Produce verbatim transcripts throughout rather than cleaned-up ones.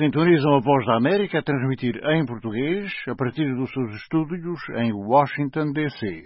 Sintonizam a Voz da América a transmitir em português a partir dos seus estúdios em Washington, D C.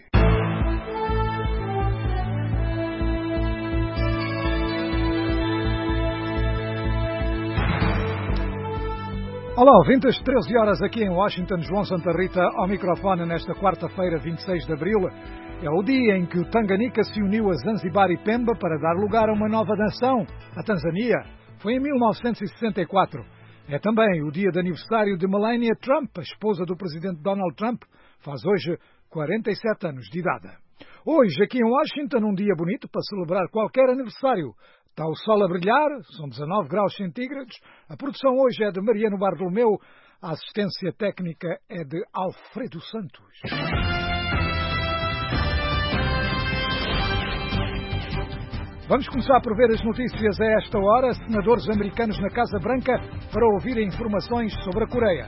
Olá, ouvintes, treze horas aqui em Washington, João Santa Rita ao microfone nesta quarta-feira, vinte e seis de abril. É o dia em que o Tanganica se uniu a Zanzibar e Pemba para dar lugar a uma nova nação, a Tanzânia. Foi em mil novecentos e sessenta e quatro. É também o dia de aniversário de Melania Trump, a esposa do presidente Donald Trump. Faz hoje quarenta e sete anos de idade. Hoje, aqui em Washington, um dia bonito para celebrar qualquer aniversário. Está o sol a brilhar, são dezanove graus centígrados. A produção hoje é de Mariano Bartolomeu. A assistência técnica é de Alfredo Santos. Vamos começar por ver as notícias a esta hora. Senadores americanos na Casa Branca para ouvirem informações sobre a Coreia.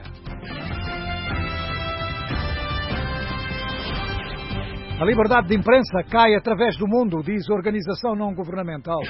A liberdade de imprensa cai através do mundo, diz a organização não governamental.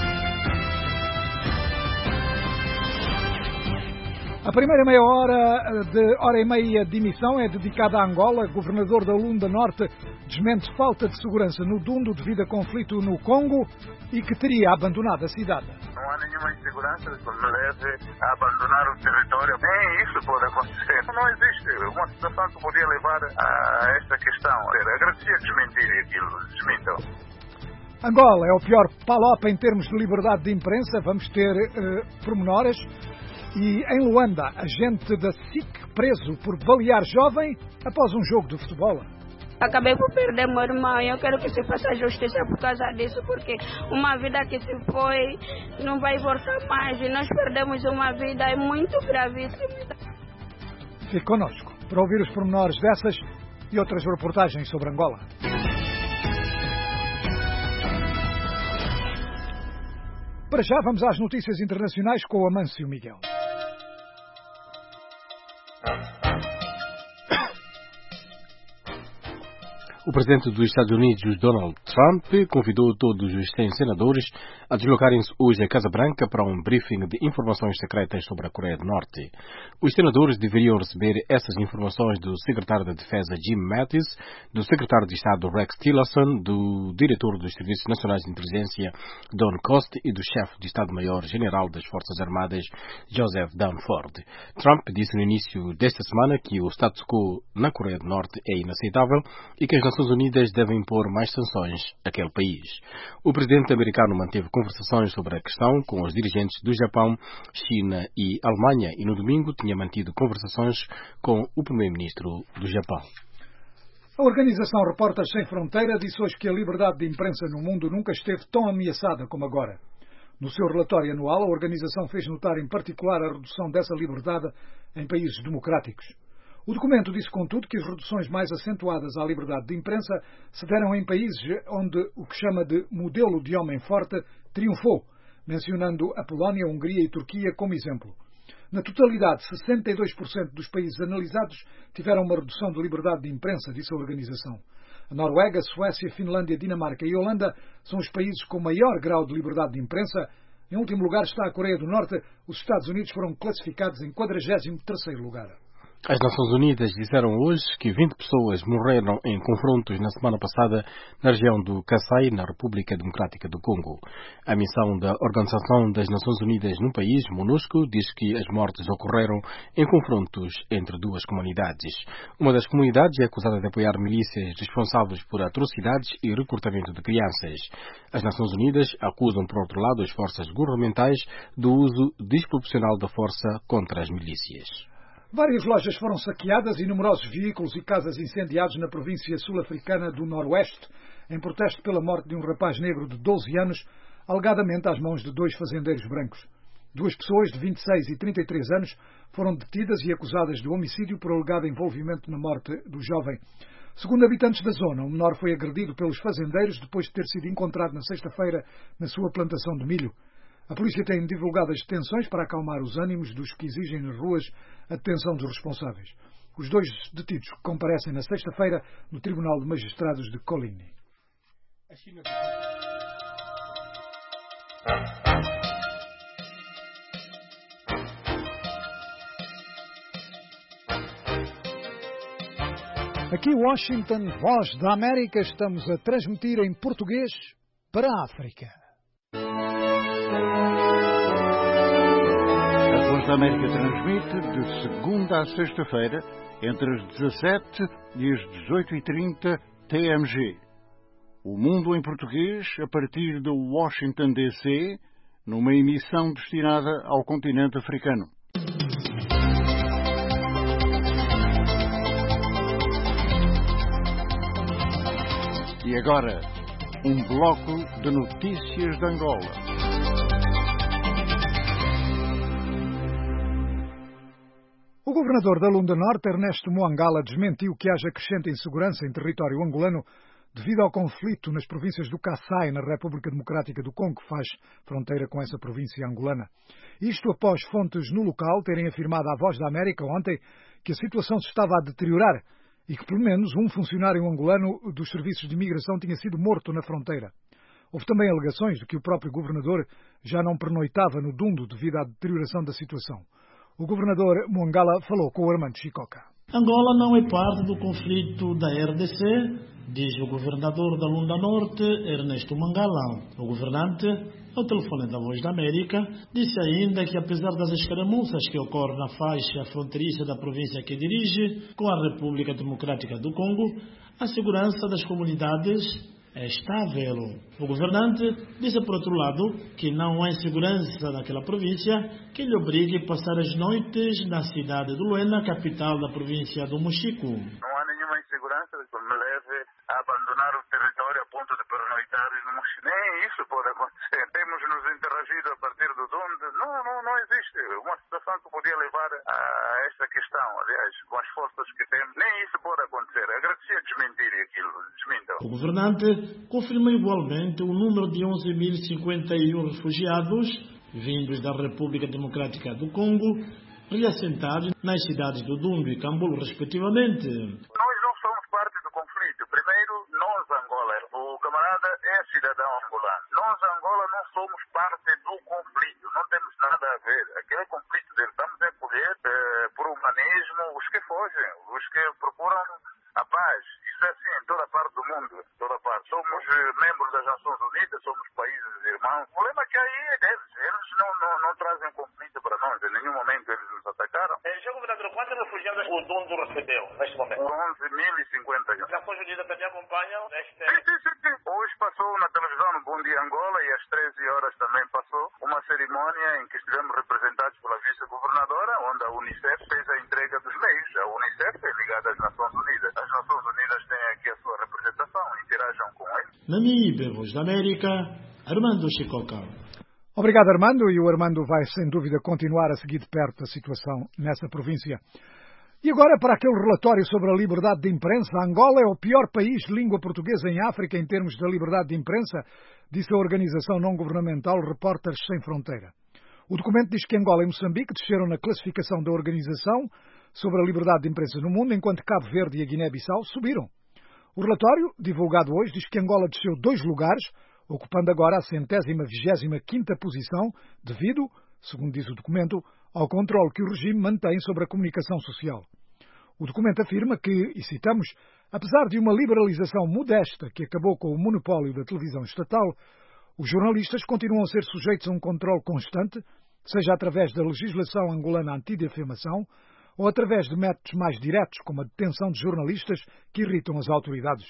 A primeira meia hora de hora e meia de emissão é dedicada a Angola. Governador da Lunda Norte desmente falta de segurança no Dundo devido a conflito no Congo e que teria abandonado a cidade. Não há nenhuma insegurança que me leve a abandonar o território. Nem isso pode acontecer. Não existe uma situação que podia levar a esta questão. Agradecia desmentirem aquilo, desmentam. Angola é o pior palopa em termos de liberdade de imprensa. Vamos ter uh, pormenores. E em Luanda, agente da S I C preso por balear jovem após um jogo de futebol. Acabei por perder meu irmão e eu quero que se faça justiça por causa disso, porque uma vida que se foi não vai voltar mais e nós perdemos uma vida, é muito gravíssimo. Fique connosco para ouvir os pormenores dessas e outras reportagens sobre Angola. Para já vamos às notícias internacionais com o Amâncio Miguel. O presidente dos Estados Unidos, Donald Trump, convidou todos os cem senadores a deslocarem-se hoje à Casa Branca para um briefing de informações secretas sobre a Coreia do Norte. Os senadores deveriam receber essas informações do secretário da Defesa, Jim Mattis, do secretário de Estado, Rex Tillerson, do diretor dos Serviços Nacionais de Inteligência, Don Coste, e do chefe de Estado-Maior-General das Forças Armadas, Joseph Dunford. Trump disse no início desta semana que o status quo na Coreia do Norte é inaceitável e que as Nações Unidas devem impor mais sanções àquele país. O presidente americano manteve conversações sobre a questão com os dirigentes do Japão, China e Alemanha e no domingo tinha mantido conversações com o primeiro-ministro do Japão. A organização Repórteres Sem Fronteira disse hoje que a liberdade de imprensa no mundo nunca esteve tão ameaçada como agora. No seu relatório anual, a organização fez notar em particular a redução dessa liberdade em países democráticos. O documento disse, contudo, que as reduções mais acentuadas à liberdade de imprensa se deram em países onde o que chama de modelo de homem forte triunfou, mencionando a Polónia, a Hungria e a Turquia como exemplo. Na totalidade, sessenta e dois por cento dos países analisados tiveram uma redução de liberdade de imprensa, disse a organização. A Noruega, a Suécia, a Finlândia, a Dinamarca e a Holanda são os países com maior grau de liberdade de imprensa. Em último lugar está a Coreia do Norte. Os Estados Unidos foram classificados em quadragésimo terceiro lugar. As Nações Unidas disseram hoje que vinte pessoas morreram em confrontos na semana passada na região do Kasai, na República Democrática do Congo. A missão da Organização das Nações Unidas no país, MONUSCO, diz que as mortes ocorreram em confrontos entre duas comunidades. Uma das comunidades é acusada de apoiar milícias responsáveis por atrocidades e recrutamento de crianças. As Nações Unidas acusam, por outro lado, as forças governamentais do uso desproporcional da força contra as milícias. Várias lojas foram saqueadas e numerosos veículos e casas incendiados na província sul-africana do Noroeste, em protesto pela morte de um rapaz negro de doze anos, alegadamente às mãos de dois fazendeiros brancos. Duas pessoas de vinte e seis e trinta e três anos foram detidas e acusadas de homicídio por alegado envolvimento na morte do jovem. Segundo habitantes da zona, o menor foi agredido pelos fazendeiros depois de ter sido encontrado na sexta-feira na sua plantação de milho. A polícia tem divulgado as detenções para acalmar os ânimos dos que exigem nas ruas a detenção dos responsáveis. Os dois detidos comparecem na sexta-feira no Tribunal de Magistrados de Colini. A China... Aqui Washington, Voz da América, estamos a transmitir em português para a África. A Voz da América transmite de segunda a sexta-feira, entre as dezassete e as dezoito e trinta T M G. O Mundo em Português, a partir de Washington, D C, numa emissão destinada ao continente africano. E agora, um bloco de notícias de Angola. O governador da Lunda Norte, Ernesto Muangala, desmentiu que haja crescente insegurança em território angolano devido ao conflito nas províncias do Kassai, na República Democrática do Congo, que faz fronteira com essa província angolana. Isto após fontes no local terem afirmado à Voz da América ontem que a situação se estava a deteriorar e que pelo menos um funcionário angolano dos serviços de imigração tinha sido morto na fronteira. Houve também alegações de que o próprio governador já não pernoitava no Dundo devido à deterioração da situação. O governador Muangala falou com o Armando Chicoca. Angola não é parte do conflito da R D C, diz o governador da Lunda Norte, Ernesto Muangala. O governante, ao telefone da Voz da América, disse ainda que apesar das escaramuças que ocorrem na faixa fronteiriça da província que dirige com a República Democrática do Congo, a segurança das comunidades é estável. O governante disse, por outro lado, que não há insegurança naquela província que lhe obrigue a passar as noites na cidade de Luena, capital da província do Mochico. Não há nenhuma insegurança que me leve a abandonar o território a ponto de pernoitar no Mochico. Nem isso pode acontecer. Temos nos interagido a partir do Dundo. Não, não, não existe uma situação que podia levar a esta questão. Aliás, com as forças que temos, nem isso pode acontecer. Agradecia desmentir aquilo. Desmintam. O governante confirma igualmente o número de onze mil e cinquenta e um refugiados vindos da República Democrática do Congo, reassentados nas cidades do Dundo e Cambulo, respectivamente. Nós não somos parte do conflito. Primeiro, nós, Angola, o camarada é cidadão angolano. Nós, Angola, não somos parte do conflito. Não temos nada a ver. Aquele conflito dele, estamos a acolher eh, por humanismo os que fogem, os que procuram a paz. Isso é assim em toda parte do mundo. Toda parte. Somos membros das Nações Unidas, somos países irmãos. O problema é que aí é deles. Eles não, não, não trazem conflito para nós. Em nenhum momento eles nos atacaram. Senhor governador, quantos refugiados o Dundo recebeu neste momento? onze mil e cinquenta e um. As Nações Unidas também acompanham neste... Sim, sim, sim, sim. Hoje passou na televisão no Bom Dia Angola e às treze horas também passou uma cerimónia em que estivemos representados pela vice-governadora, onde a Unicef fez a entrega dos meios. A Unicef é ligada às Nações Unidas. As Nações Unidas têm aqui a sua representação, interajam com eles. Namíbia, Voz da América, Armando Chicoca. Obrigado, Armando, e o Armando vai, sem dúvida, continuar a seguir de perto a situação nessa província. E agora, para aquele relatório sobre a liberdade de imprensa, Angola é o pior país de língua portuguesa em África em termos da liberdade de imprensa, disse a organização não-governamental Repórteres Sem Fronteira. O documento diz que Angola e Moçambique desceram na classificação da organização sobre a liberdade de imprensa no mundo, enquanto Cabo Verde e a Guiné-Bissau subiram. O relatório, divulgado hoje, diz que Angola desceu dois lugares, ocupando agora a centésima vigésima quinta posição, devido, segundo diz o documento, ao controle que o regime mantém sobre a comunicação social. O documento afirma que, e citamos, apesar de uma liberalização modesta que acabou com o monopólio da televisão estatal, os jornalistas continuam a ser sujeitos a um controle constante, seja através da legislação angolana antidifamação ou através de métodos mais diretos, como a detenção de jornalistas que irritam as autoridades.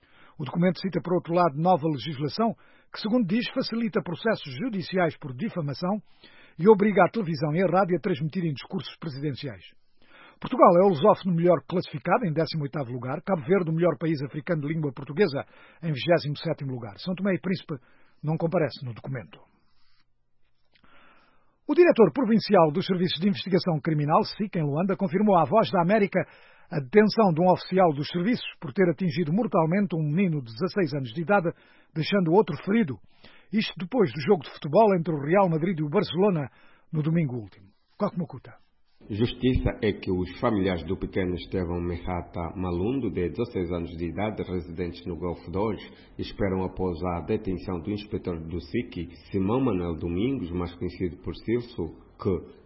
O documento cita, por outro lado, nova legislação que, segundo diz, facilita processos judiciais por difamação e obriga a televisão e a rádio a transmitirem discursos presidenciais. Portugal é o lusófono melhor classificado, em décimo oitavo lugar. Cabo Verde, o melhor país africano de língua portuguesa, em vigésimo sétimo lugar. São Tomé e Príncipe não comparece no documento. O diretor provincial dos Serviços de Investigação Criminal, S I C, em Luanda, confirmou à Voz da América a detenção de um oficial dos serviços por ter atingido mortalmente um menino de dezasseis anos de idade, deixando outro ferido. Isto depois do jogo de futebol entre o Real Madrid e o Barcelona no domingo último. Cocomocuta. Justiça é que os familiares do pequeno Estevão Merrata Malundo, de dezasseis anos de idade, residentes no Golfo dois, esperam após a detenção do inspetor do S I C, Simão Manuel Domingos, mais conhecido por Silso, que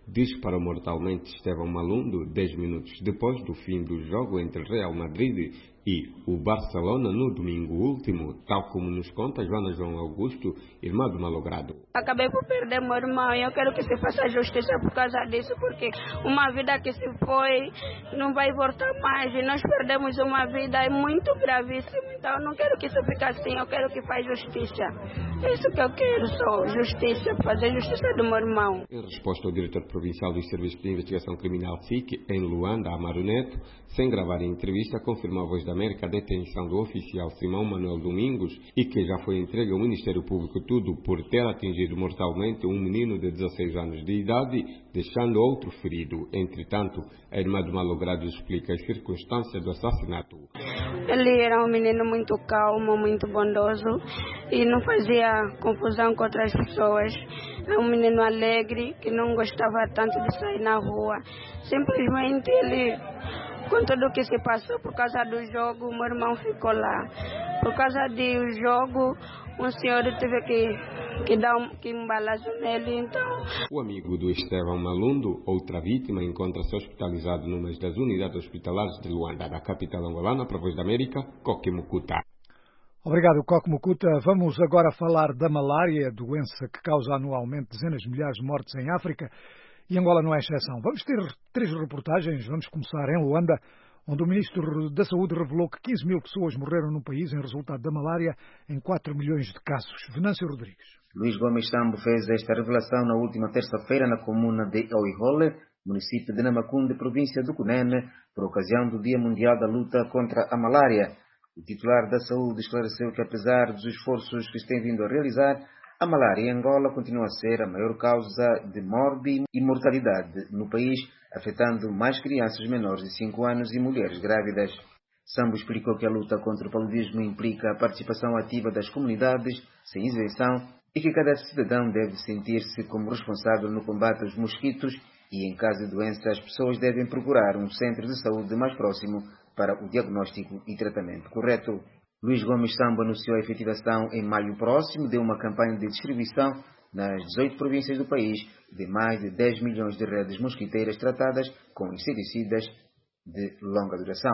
disparou mortalmente Estevão Malundo dez minutos depois do fim do jogo entre Real Madrid e o Barcelona no domingo último, tal como nos conta Joana João Augusto, irmã do malogrado. Acabei por perder meu irmão e eu quero que se faça justiça por causa disso, porque uma vida que se foi não vai voltar mais e nós perdemos uma vida, é muito gravíssimo, então eu não quero que isso fique assim, eu quero que faça justiça. É isso que eu quero, só justiça, fazer justiça do meu irmão. Em resposta ao diretor provincial dos Serviços de Investigação Criminal S I C, em Luanda, Amaro Neto, sem gravar a entrevista, confirmou a Voz da América a detenção do oficial Simão Manuel Domingos e que já foi entregue ao Ministério Público, tudo por ter atingido mortalmente um menino de dezesseis anos de idade, deixando outro ferido. Entretanto, a irmã do malogrado explica as circunstâncias do assassinato. Ele era um menino muito calmo, muito bondoso e não fazia confusão com outras pessoas. É um menino alegre que não gostava tanto de sair na rua. Simplesmente ele, com tudo o que se passou por causa do jogo, meu irmão ficou lá. Por causa do jogo, um senhor teve que, que dar um, que um balaço nele, então... O amigo do Estevão Malundo, outra vítima, encontra-se hospitalizado numa das unidades hospitalares de Luanda, da capital angolana, para a Voz da América, Coque Mukuta. Obrigado, Coque Mukuta. Vamos agora falar da malária, doença que causa anualmente dezenas de milhares de mortes em África, e Angola não é exceção. Vamos ter três reportagens. Vamos começar em Luanda, onde o Ministro da Saúde revelou que quinze mil pessoas morreram no país em resultado da malária, em quatro milhões de casos. Venâncio Rodrigues. Luís Gomes Sambo fez esta revelação na última terça-feira na comuna de Oihole, município de Namacunde, província do Cunene, por ocasião do Dia Mundial da Luta contra a Malária. O titular da Saúde esclareceu que, apesar dos esforços que se tem vindo a realizar, a malária em Angola continua a ser a maior causa de morte e mortalidade no país, afetando mais crianças menores de cinco anos e mulheres grávidas. Sambo explicou que a luta contra o paludismo implica a participação ativa das comunidades, sem isenção, e que cada cidadão deve sentir-se como responsável no combate aos mosquitos e, em caso de doença, as pessoas devem procurar um centro de saúde mais próximo para o diagnóstico e tratamento correto. Luís Gomes Sambo anunciou a efetivação em maio próximo de uma campanha de distribuição nas dezoito províncias do país de mais de dez milhões de redes mosquiteiras tratadas com inseticidas de longa duração.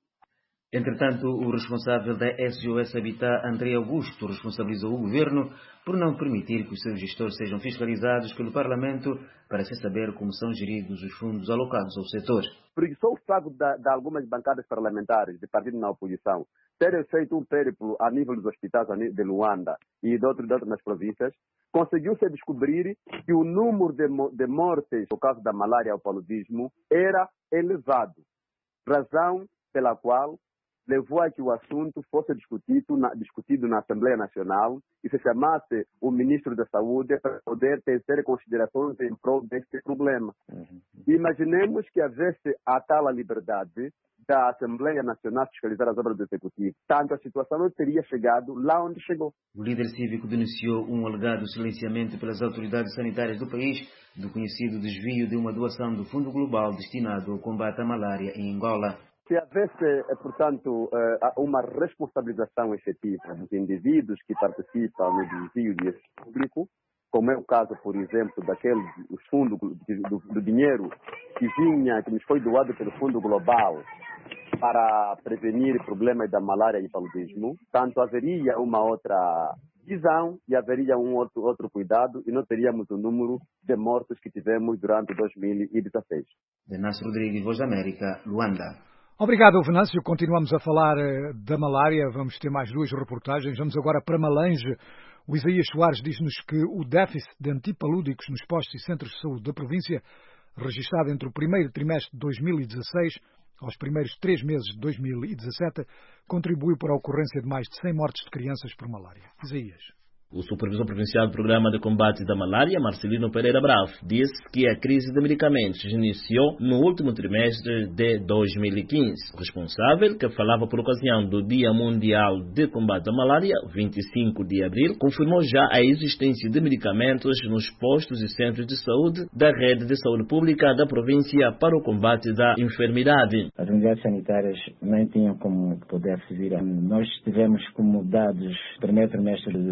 Entretanto, o responsável da S O S Habitat, André Augusto, responsabilizou o governo por não permitir que os seus gestores sejam fiscalizados pelo Parlamento para se saber como são geridos os fundos alocados ao setor. Só o fato de, de algumas bancadas parlamentares de partido na oposição terem feito um périplo a nível dos hospitais de Luanda e de outras outras nas províncias, conseguiu-se descobrir que o número de, de mortes por causa da malária ou paludismo era elevado, razão pela qual levou a que o assunto fosse discutido na, discutido na Assembleia Nacional e se chamasse o Ministro da Saúde para poder tecer considerações em prol deste problema. Uhum. Imaginemos que houvesse a tal liberdade da Assembleia Nacional fiscalizar as obras do Executivo. Tanto a situação não teria chegado lá onde chegou. O líder cívico denunciou um alegado silenciamento pelas autoridades sanitárias do país do conhecido desvio de uma doação do Fundo Global destinado ao combate à malária em Angola. Se houvesse, portanto, uma responsabilização efetiva dos indivíduos que participam no desvio de público, como é o caso, por exemplo, daquele o fundo do, do dinheiro que vinha, que nos foi doado pelo Fundo Global para prevenir problemas da malária e paludismo, tanto haveria uma outra visão e haveria um outro, outro cuidado e não teríamos o número de mortos que tivemos durante dois mil e dezesseis. Venâncio Rodrigues, Voz da América, Luanda. Obrigado, Venâncio. Continuamos a falar uh, da malária. Vamos ter mais duas reportagens. Vamos agora para Malange. O Isaías Soares diz-nos que o déficit de antipalúdicos nos postos e centros de saúde da província, registado entre o primeiro trimestre de dois mil e dezasseis aos primeiros três meses de dois mil e dezassete, contribuiu para a ocorrência de mais de cem mortes de crianças por malária. Isaías. O supervisor provincial do Programa de Combate da Malária, Marcelino Pereira Bravo, disse que a crise de medicamentos iniciou no último trimestre de dois mil e quinze. O responsável, que falava por ocasião do Dia Mundial de Combate à Malária, vinte e cinco de abril, confirmou já a existência de medicamentos nos postos e centros de saúde da rede de saúde pública da província para o combate da enfermidade. As unidades sanitárias não tinham como poder servir. Nós tivemos como dados no primeiro trimestre de dois mil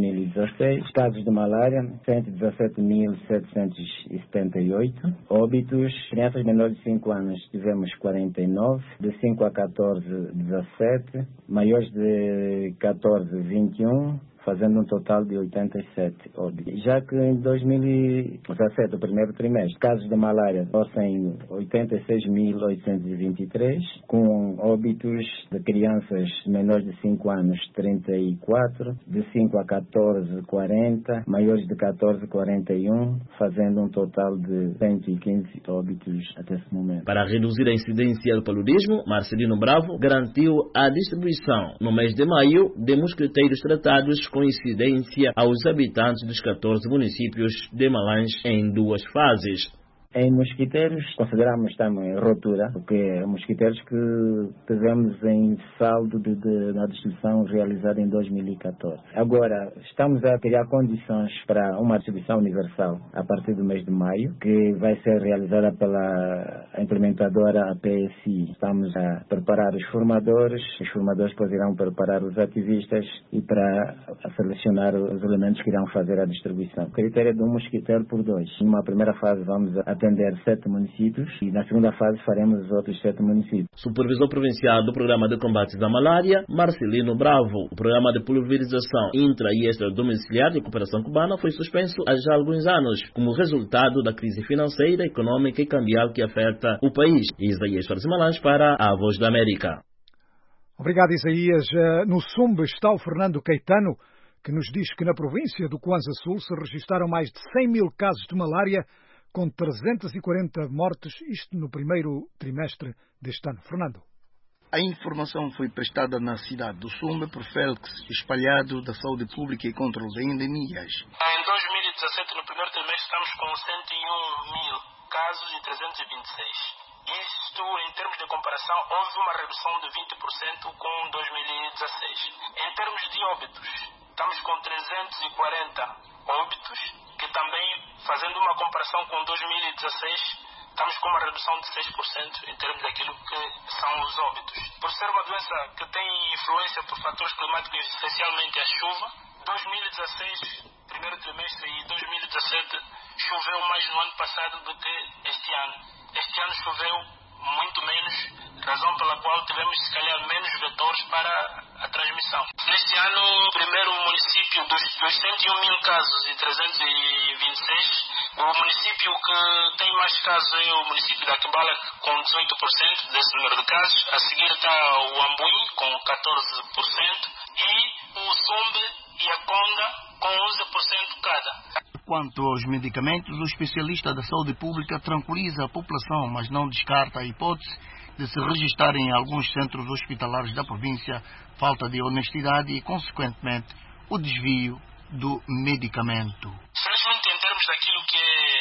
mil e dezasseis. Casos de malária, cento e dezassete mil setecentos e setenta e oito. Óbitos, crianças menores de cinco anos, tivemos quarenta e nove. De cinco a catorze, dezassete. Maiores de catorze, vinte e um. Fazendo um total de oitenta e sete óbitos. Já que em dois mil e dezassete, o primeiro trimestre, casos de malária fossem oitenta e seis mil oitocentos e vinte e três, com óbitos de crianças menores de cinco anos, trinta e quatro, de cinco a catorze, quarenta, maiores de catorze, quarenta e um, fazendo um total de cento e quinze óbitos até esse momento. Para reduzir a incidência do paludismo, Marcelino Bravo garantiu a distribuição, no mês de maio, de mosquiteiros tratados com incidência aos habitantes dos catorze municípios de Malães em duas fases. Em mosquiteiros, consideramos também rotura, porque mosquiteiros que tivemos em saldo de, de, na distribuição realizada em dois mil e catorze. Agora, estamos a criar condições para uma distribuição universal a partir do mês de maio, que vai ser realizada pela implementadora A P S I. Estamos a preparar os formadores, os formadores depois irão preparar os ativistas e para selecionar os elementos que irão fazer a distribuição. O critério é de um mosquiteiro por dois. Numa primeira fase vamos a atender sete municípios e na segunda fase faremos os outros sete municípios. Supervisor provincial do Programa de Combate da Malária, Marcelino Bravo. O programa de pulverização intra e extradomiciliar de cooperação cubana foi suspenso há já alguns anos, como resultado da crise financeira, econômica e cambial que afeta o país. Isaías Farzimalães para a Voz da América. Obrigado, Isaías. No Sumbe está o Fernando Caetano, que nos diz que na província do Kwanza Sul se registaram mais de cem mil casos de malária, com trezentas e quarenta mortes, isto no primeiro trimestre deste ano. Fernando. A informação foi prestada na cidade do Sumbe por Félix Espalhado, da Saúde Pública e Controle de Endemias. Em dois mil e dezassete, no primeiro trimestre, estamos com cento e um mil casos e trezentos e vinte e seis. Isto, em termos de comparação, houve uma redução de vinte por cento com dois mil e dezasseis. Em termos de óbitos, estamos com trezentos e quarenta óbitos, que também, fazendo uma comparação com dois mil e dezasseis, estamos com uma redução de seis por cento em termos daquilo que são os óbitos. Por ser uma doença que tem influência por fatores climáticos, essencialmente a chuva, dois mil e dezasseis, primeiro trimestre, e dois mil e dezassete, choveu mais no ano passado do que este ano. Este ano choveu muito menos, razão pela qual tivemos, se calhar, menos vetores para a transmissão. Neste ano, o primeiro município dos, dos cento e um mil casos e trezentos e vinte e seis, o município que tem mais casos é o município da Quibala, com dezoito por cento desse número de casos. A seguir está o Ambuí, com catorze por cento, e o Sumbe e a Conda, com onze por cento cada. Quanto aos medicamentos, o especialista da saúde pública tranquiliza a população, mas não descarta a hipótese de se registrar em alguns centros hospitalares da província falta de honestidade e, consequentemente, o desvio do medicamento. Felizmente, em termos daquilo que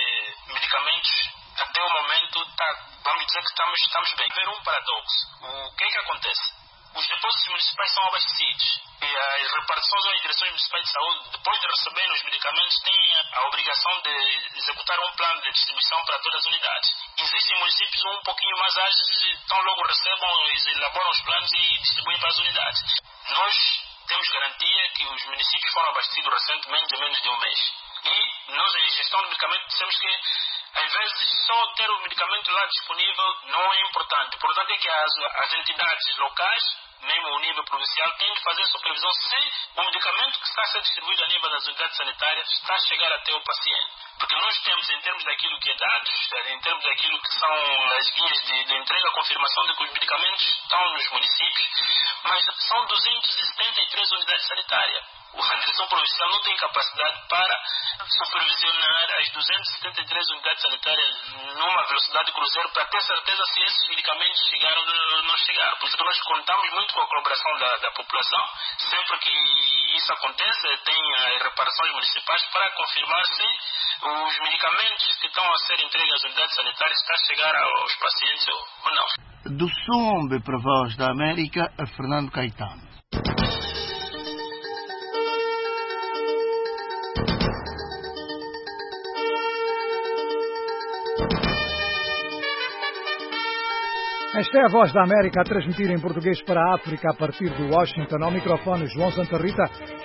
é medicamentos, até o momento, tá, vamos dizer que estamos, estamos bem. Ver um paradoxo. O que é que acontece? Os depósitos municipais são abastecidos e as repartições ou as direções municipais de saúde, depois de receberem os medicamentos, têm a obrigação de executar um plano de distribuição para todas as unidades. Existem municípios um pouquinho mais ágeis, tão logo recebam, elaboram os planos e distribuem para as unidades. Nós temos garantia que os municípios foram abastecidos recentemente em menos de um mês. E nós, em gestão de medicamento, dissemos que, às vezes, só ter o medicamento lá disponível não é importante. O importante é que as, as entidades locais, mesmo o nível provincial, têm de fazer supervisão se o medicamento que está a ser distribuído a nível das unidades sanitárias está a chegar até o paciente. Porque nós temos, em termos daquilo que é dados, em termos daquilo que são as guias de, de entrega, a confirmação de que os medicamentos estão nos municípios, mas são duzentas e setenta e três unidades sanitárias. A direção provincial não tem capacidade para supervisionar as duzentas e setenta e três unidades sanitárias numa velocidade cruzeiro para ter certeza se esses medicamentos chegaram ou não chegaram. Por isso que nós contamos muito com a colaboração da, da população. Sempre que isso acontece, tem as reparações municipais para confirmar se os medicamentos que estão a ser entregues às unidades sanitárias estão a chegar aos pacientes ou não. Do Sumbe para a Voz da América, a Fernando Caetano. Esta é a Voz da América a transmitir em português para a África a partir de Washington. Ao microfone, João Santa Rita.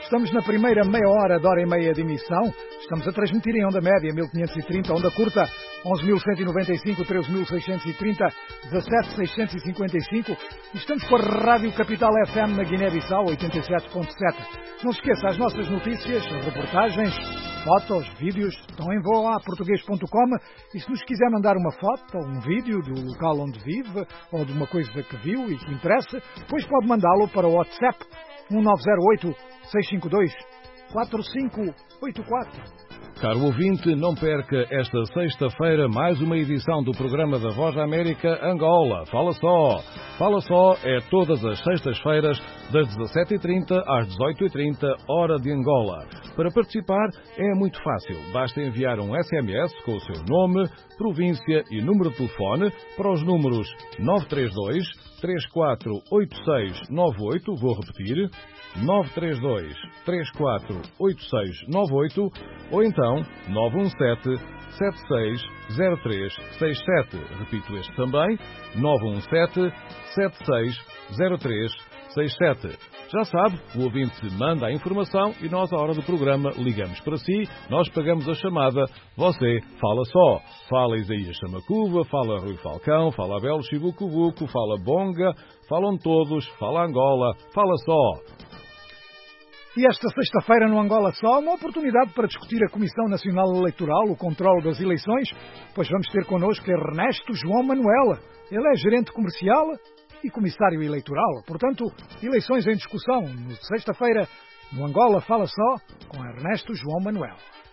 Estamos na primeira meia hora de hora e meia de emissão. Estamos a transmitir em onda média mil quinhentos e trinta, onda curta onze mil cento e noventa e cinco, treze mil seiscentos e trinta, dezassete mil seiscentos e cinquenta e cinco. E estamos com a Rádio Capital F M na Guiné-Bissau, oitenta e sete ponto sete. Não se esqueça, as nossas notícias, as reportagens, fotos, vídeos, estão em voa português ponto com. E se nos quiser mandar uma foto ou um vídeo do local onde vive ou de uma coisa que viu e que interessa, pois pode mandá-lo para o WhatsApp um nove zero oito, seis cinco dois, quatro cinco oito quatro. Caro ouvinte, não perca esta sexta-feira mais uma edição do programa da Voz da América Angola. Fala Só. Fala Só é todas as sextas-feiras das dezassete e trinta às dezoito e trinta, hora de Angola. Para participar é muito fácil. Basta enviar um S M S com o seu nome, província e número de telefone para os números nove três dois, três quatro oito seis nove oito. Vou repetir. nove três dois, três quatro oito seis nove oito ou então nove um sete, sete seis zero três seis sete. Repito este também, nove um sete, sete seis zero três seis sete. Já sabe, o ouvinte manda a informação e nós, à hora do programa, ligamos para si, nós pagamos a chamada, você fala só. Fala Isaías Chamacuva, fala Rui Falcão, fala Abel Chibucubuco, fala Bonga, falam todos, fala Angola, fala só. E esta sexta-feira no Angola Só, uma oportunidade para discutir a Comissão Nacional Eleitoral, o controle das eleições, pois vamos ter connosco Ernesto João Manuel. Ele é gerente comercial e comissário eleitoral. Portanto, eleições em discussão, no sexta-feira, no Angola Fala Só, com Ernesto João Manuel.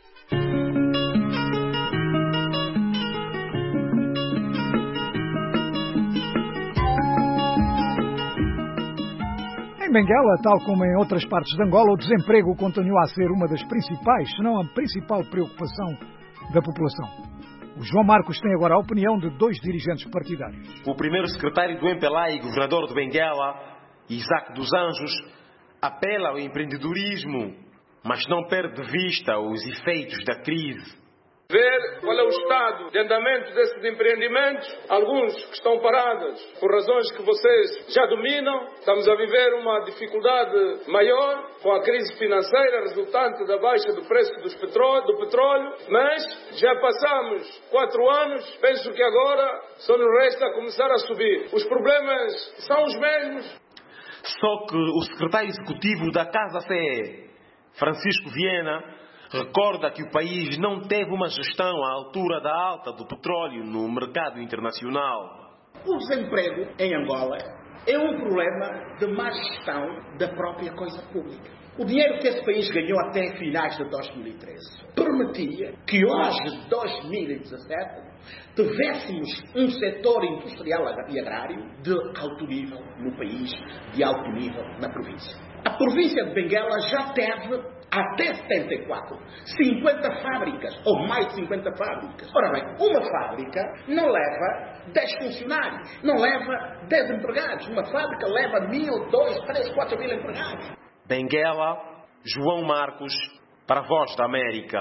Em Benguela, tal como em outras partes de Angola, o desemprego continua a ser uma das principais, se não a principal preocupação da população. O João Marcos tem agora a opinião de dois dirigentes partidários. O primeiro secretário do M P L A e governador de Benguela, Isaac dos Anjos, apela ao empreendedorismo, mas não perde de vista os efeitos da crise. Ver qual é o estado de andamento desses empreendimentos, alguns que estão parados por razões que vocês já dominam. Estamos a viver uma dificuldade maior com a crise financeira resultante da baixa do preço dos petróleo, do petróleo, mas já passamos quatro anos, penso que agora só nos resta começar a subir. Os problemas são os mesmos. Só que o secretário executivo da Casa C E, Francisco Viena, recorda que o país não teve uma gestão à altura da alta do petróleo no mercado internacional. O desemprego em Angola é um problema de má gestão da própria coisa pública. O dinheiro que esse país ganhou até finais de dois mil e treze permitia que hoje, dois mil e dezassete, tivéssemos um setor industrial e agrário de alto nível no país, de alto nível na província. A província de Benguela já teve, até setenta e quatro, cinquenta fábricas, ou mais de cinquenta fábricas. Ora bem, uma fábrica não leva dez funcionários, não leva dez empregados. Uma fábrica leva mil, dois, três, quatro mil empregados. Benguela, João Marcos, para a Voz da América.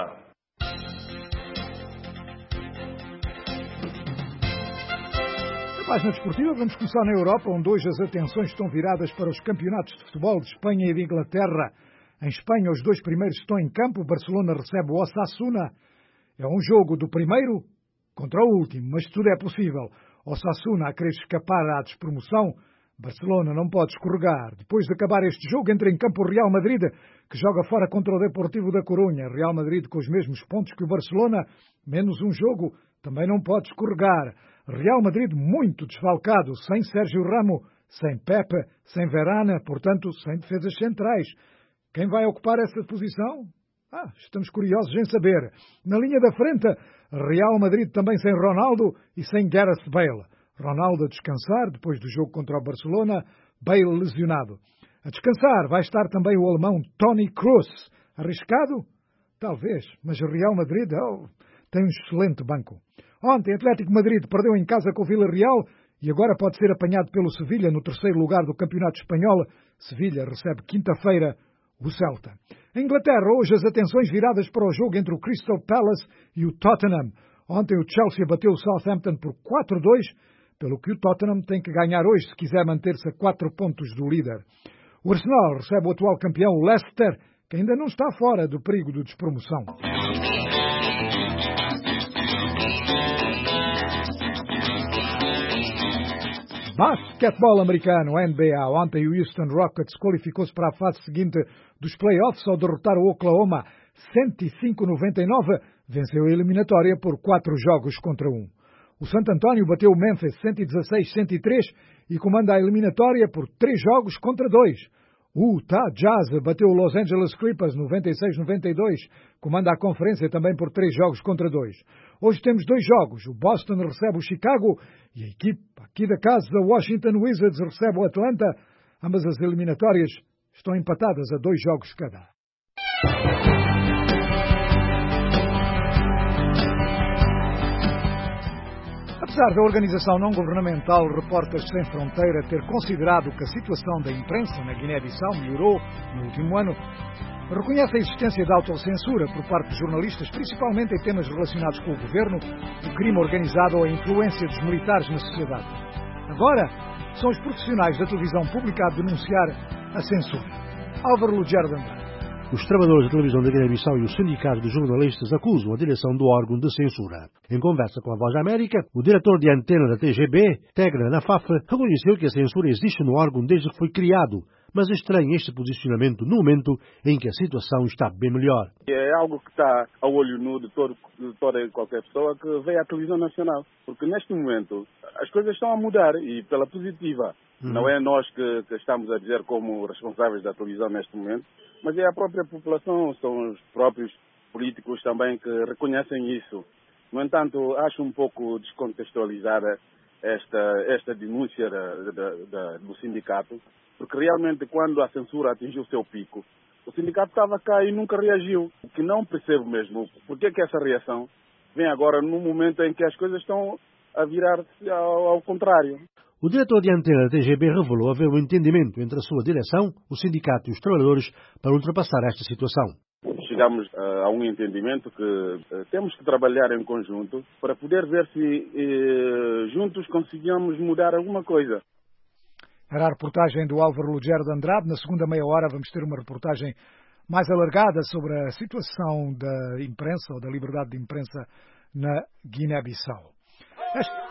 Na página desportiva, vamos começar na Europa, onde hoje as atenções estão viradas para os campeonatos de futebol de Espanha e de Inglaterra. Em Espanha, os dois primeiros estão em campo. O Barcelona recebe o Osasuna. É um jogo do primeiro contra o último, mas tudo é possível. Osasuna a querer escapar à despromoção. Barcelona não pode escorregar. Depois de acabar este jogo, entra em campo o Real Madrid, que joga fora contra o Deportivo da Corunha. Real Madrid com os mesmos pontos que o Barcelona, menos um jogo, também não pode escorregar. Real Madrid muito desfalcado, sem Sérgio Ramos, sem Pepe, sem Varane, portanto, sem defesas centrais. Quem vai ocupar essa posição? Ah, estamos curiosos em saber. Na linha da frente, Real Madrid também sem Ronaldo e sem Gareth Bale. Ronaldo a descansar depois do jogo contra o Barcelona, Bale lesionado. A descansar vai estar também o alemão Toni Kroos. Arriscado? Talvez, mas o Real Madrid oh, tem um excelente banco. Ontem, Atlético Madrid perdeu em casa com o Villarreal e agora pode ser apanhado pelo Sevilha no terceiro lugar do Campeonato Espanhol. Sevilha recebe quinta-feira o Celta. Em Inglaterra, hoje as atenções viradas para o jogo entre o Crystal Palace e o Tottenham. Ontem o Chelsea bateu o Southampton por quatro a dois, pelo que o Tottenham tem que ganhar hoje se quiser manter-se a quatro pontos do líder. O Arsenal recebe o atual campeão, o Leicester, que ainda não está fora do perigo de despromoção. Basquetebol americano, N B A. Ontem o Houston Rockets qualificou-se para a fase seguinte dos playoffs ao derrotar o Oklahoma cento e cinco a noventa e nove. Venceu a eliminatória por quatro jogos contra um. O Santo António bateu o Memphis cento e dezasseis a cento e três e comanda a eliminatória por três jogos contra dois. O Utah Jazz bateu o Los Angeles Clippers noventa e seis a noventa e dois, comanda a conferência também por três jogos contra dois. Hoje temos dois jogos, o Boston recebe o Chicago e a equipe aqui da casa, da Washington Wizards, recebe o Atlanta. Ambas as eliminatórias estão empatadas a dois jogos cada. Apesar da organização não-governamental Repórteres Sem Fronteira ter considerado que a situação da imprensa na Guiné-Bissau melhorou no último ano, reconhece a existência de autocensura por parte de jornalistas, principalmente em temas relacionados com o governo, o crime organizado ou a influência dos militares na sociedade. Agora, são os profissionais da televisão pública a denunciar a censura. Álvaro Lugero de Andrade. Os trabalhadores da televisão da Guiné-Bissau e os sindicatos de jornalistas acusam a direção do órgão de censura. Em conversa com a Voz da América, o diretor de antena da T G B, Tegra Nafaf, reconheceu que a censura existe no órgão desde que foi criado, mas estranha este posicionamento no momento em que a situação está bem melhor. É algo que está a olho nu de, todo, de toda e qualquer pessoa que vê a televisão nacional, porque neste momento as coisas estão a mudar e pela positiva. Hum. Não é nós que, que estamos a dizer como responsáveis da televisão neste momento, mas é a própria população, são os próprios políticos também que reconhecem isso. No entanto, acho um pouco descontextualizada esta, esta denúncia da, da, da, do sindicato, porque realmente quando a censura atingiu o seu pico, o sindicato estava cá e nunca reagiu. O que não percebo mesmo, por que essa reação vem agora num momento em que as coisas estão a virar-se ao, ao contrário. O diretor de antena da T G B revelou haver um entendimento entre a sua direção, o sindicato e os trabalhadores para ultrapassar esta situação. Chegamos uh, a um entendimento que uh, temos que trabalhar em conjunto para poder ver se uh, juntos conseguimos mudar alguma coisa. Era a reportagem do Álvaro Lugero de Andrade. Na segunda meia hora vamos ter uma reportagem mais alargada sobre a situação da imprensa ou da liberdade de imprensa na Guiné-Bissau. Esta,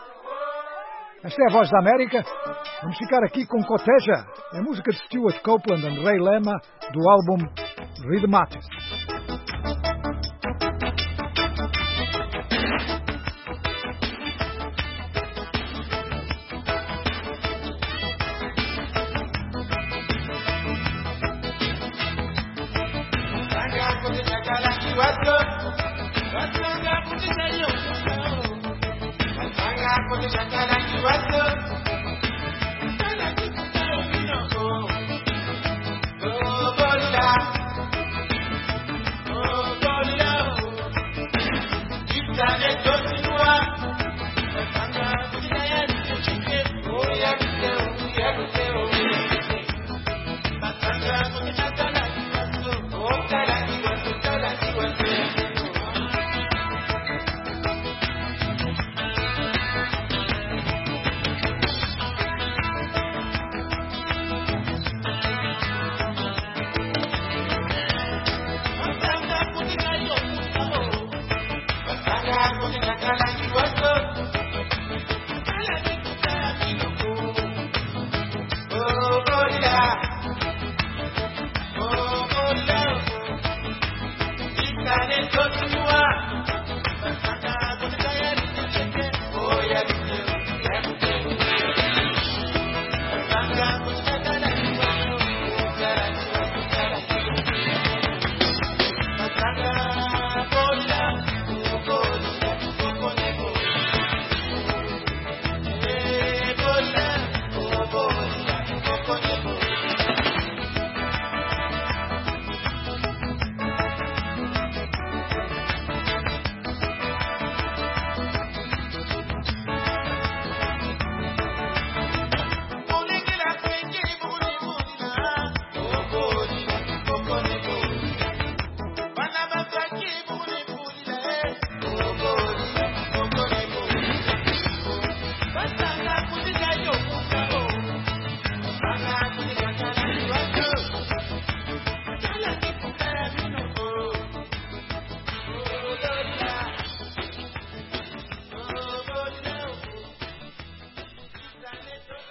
esta é a Voz da América. Vamos ficar aqui com Coteja, a música de Stuart Copeland e Ray Lema do álbum Rhythmatis.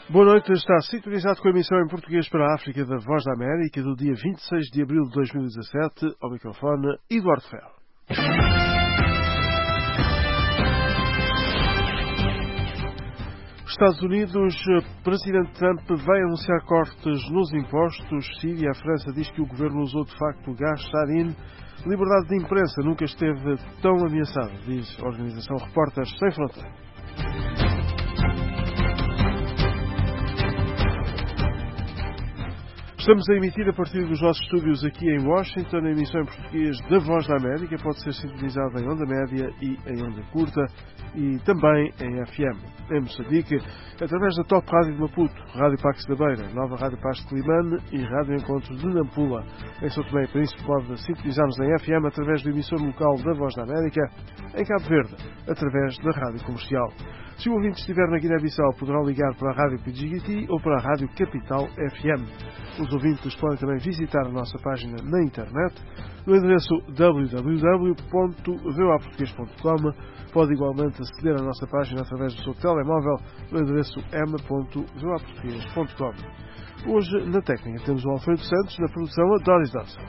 Boa noite, está sintonizado com a emissão em português para a África da Voz da América do dia vinte e seis de abril de dois mil e dezassete. Ao microfone, Eduardo Ferro. Estados Unidos, Presidente Trump vai anunciar cortes nos impostos. Síria, a França diz que o governo usou de facto o gás sarin. Liberdade de imprensa nunca esteve tão ameaçada, diz a organização Repórteres Sem Fronteiras. Estamos a emitir a partir dos nossos estúdios aqui em Washington. A emissão em português da Voz da América pode ser sintonizada em onda média e em onda curta e também em F M. Em Moçambique, através da Top Rádio de Maputo, Rádio Pax da Beira, Nova Rádio Paz de Climane e Rádio Encontro de Nampula. Em São Tomé e Príncipe pode sintonizar-nos em F M através do emissor local da Voz da América. Em Cabo Verde, através da Rádio Comercial. Se o ouvinte estiver na Guiné-Bissau, poderá ligar para a Rádio P G T ou para a Rádio Capital F M. Os ouvintes podem também visitar a nossa página na internet, no endereço w w w ponto v o a português ponto com. Pode igualmente aceder à nossa página através do seu telemóvel, no endereço m ponto v o a português ponto com. Hoje, na técnica, temos o Alfredo Santos, na produção a Doris Dawson.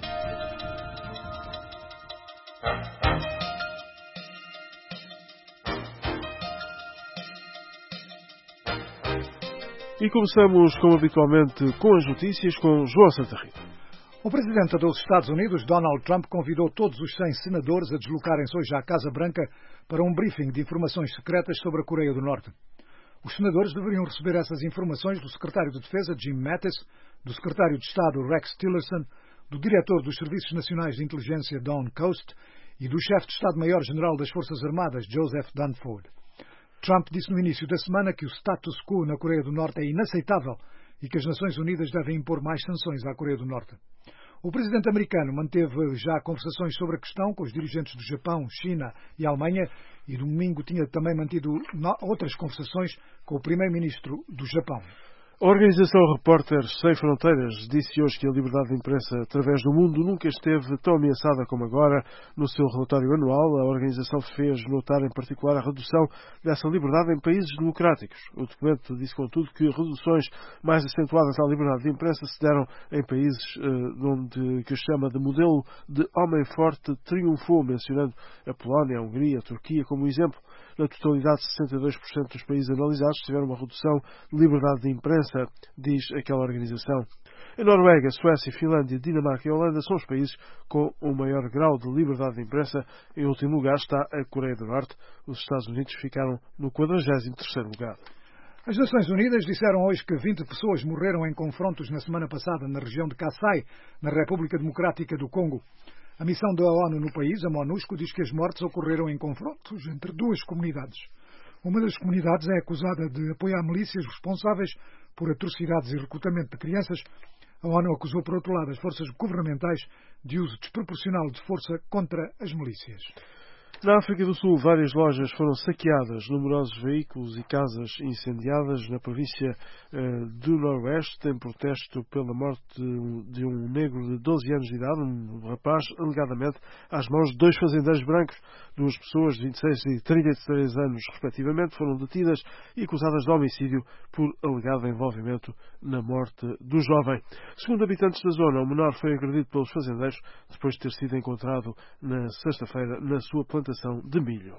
E começamos, como habitualmente, com as notícias com João Santa Rita. O presidente dos Estados Unidos, Donald Trump, convidou todos os cem senadores a deslocarem-se hoje à Casa Branca para um briefing de informações secretas sobre a Coreia do Norte. Os senadores deveriam receber essas informações do secretário de Defesa, Jim Mattis, do secretário de Estado, Rex Tillerson, do diretor dos Serviços Nacionais de Inteligência, Don Coast, e do chefe de Estado-Maior-General das Forças Armadas, Joseph Dunford. Trump disse no início da semana que o status quo na Coreia do Norte é inaceitável e que as Nações Unidas devem impor mais sanções à Coreia do Norte. O presidente americano manteve já conversações sobre a questão com os dirigentes do Japão, China e Alemanha e domingo tinha também mantido outras conversações com o primeiro-ministro do Japão. A organização Repórteres Sem Fronteiras disse hoje que a liberdade de imprensa através do mundo nunca esteve tão ameaçada como agora. No seu relatório anual, a organização fez notar em particular a redução dessa liberdade em países democráticos. O documento disse, contudo, que reduções mais acentuadas à liberdade de imprensa se deram em países eh, onde, que chama de modelo de homem forte triunfou, mencionando a Polónia, a Hungria, a Turquia como exemplo. Na totalidade, sessenta e dois por cento dos países analisados tiveram uma redução de liberdade de imprensa, diz aquela organização. A Noruega, Suécia, Finlândia, Dinamarca e Holanda são os países com o maior grau de liberdade de imprensa. Em último lugar está a Coreia do Norte. Os Estados Unidos ficaram no quadragésimo terceiro lugar. As Nações Unidas disseram hoje que vinte pessoas morreram em confrontos na semana passada na região de Kasaï, na República Democrática do Congo. A missão da ONU no país, a MONUSCO, diz que as mortes ocorreram em confrontos entre duas comunidades. Uma das comunidades é acusada de apoiar milícias responsáveis por atrocidades e recrutamento de crianças. A ONU acusou, por outro lado, as forças governamentais de uso desproporcional de força contra as milícias. Na África do Sul, várias lojas foram saqueadas, numerosos veículos e casas incendiadas na província eh, do Noroeste, em protesto pela morte de um negro de doze anos de idade, um rapaz, alegadamente, às mãos de dois fazendeiros brancos. Duas pessoas de vinte e seis e trinta e três anos, respectivamente, foram detidas e acusadas de homicídio por alegado envolvimento na morte do jovem. Segundo habitantes da zona, o menor foi agredido pelos fazendeiros depois de ter sido encontrado na sexta-feira na sua plantação de milho.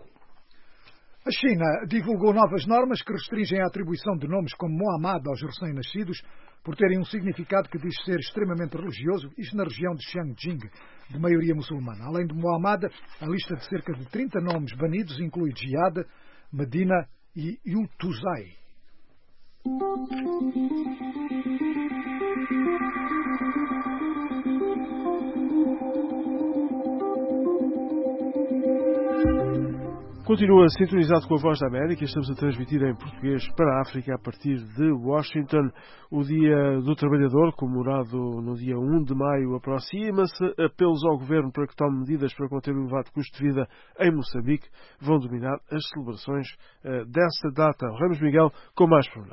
A China divulgou novas normas que restringem a atribuição de nomes como Mohammad aos recém-nascidos por terem um significado que diz ser extremamente religioso, isto na região de Xinjiang, de maioria muçulmana. Além de Mohammad, a lista de cerca de trinta nomes banidos inclui Jihad, Medina e Yutuzai. Continua sintonizado com a Voz da América. Estamos a transmitir em português para a África a partir de Washington. O Dia do Trabalhador, comemorado no dia um de maio, aproxima-se. Apelos ao Governo para que tome medidas para conter o elevado custo de vida em Moçambique vão dominar as celebrações uh, dessa data. Ramos Miguel com mais pormenores.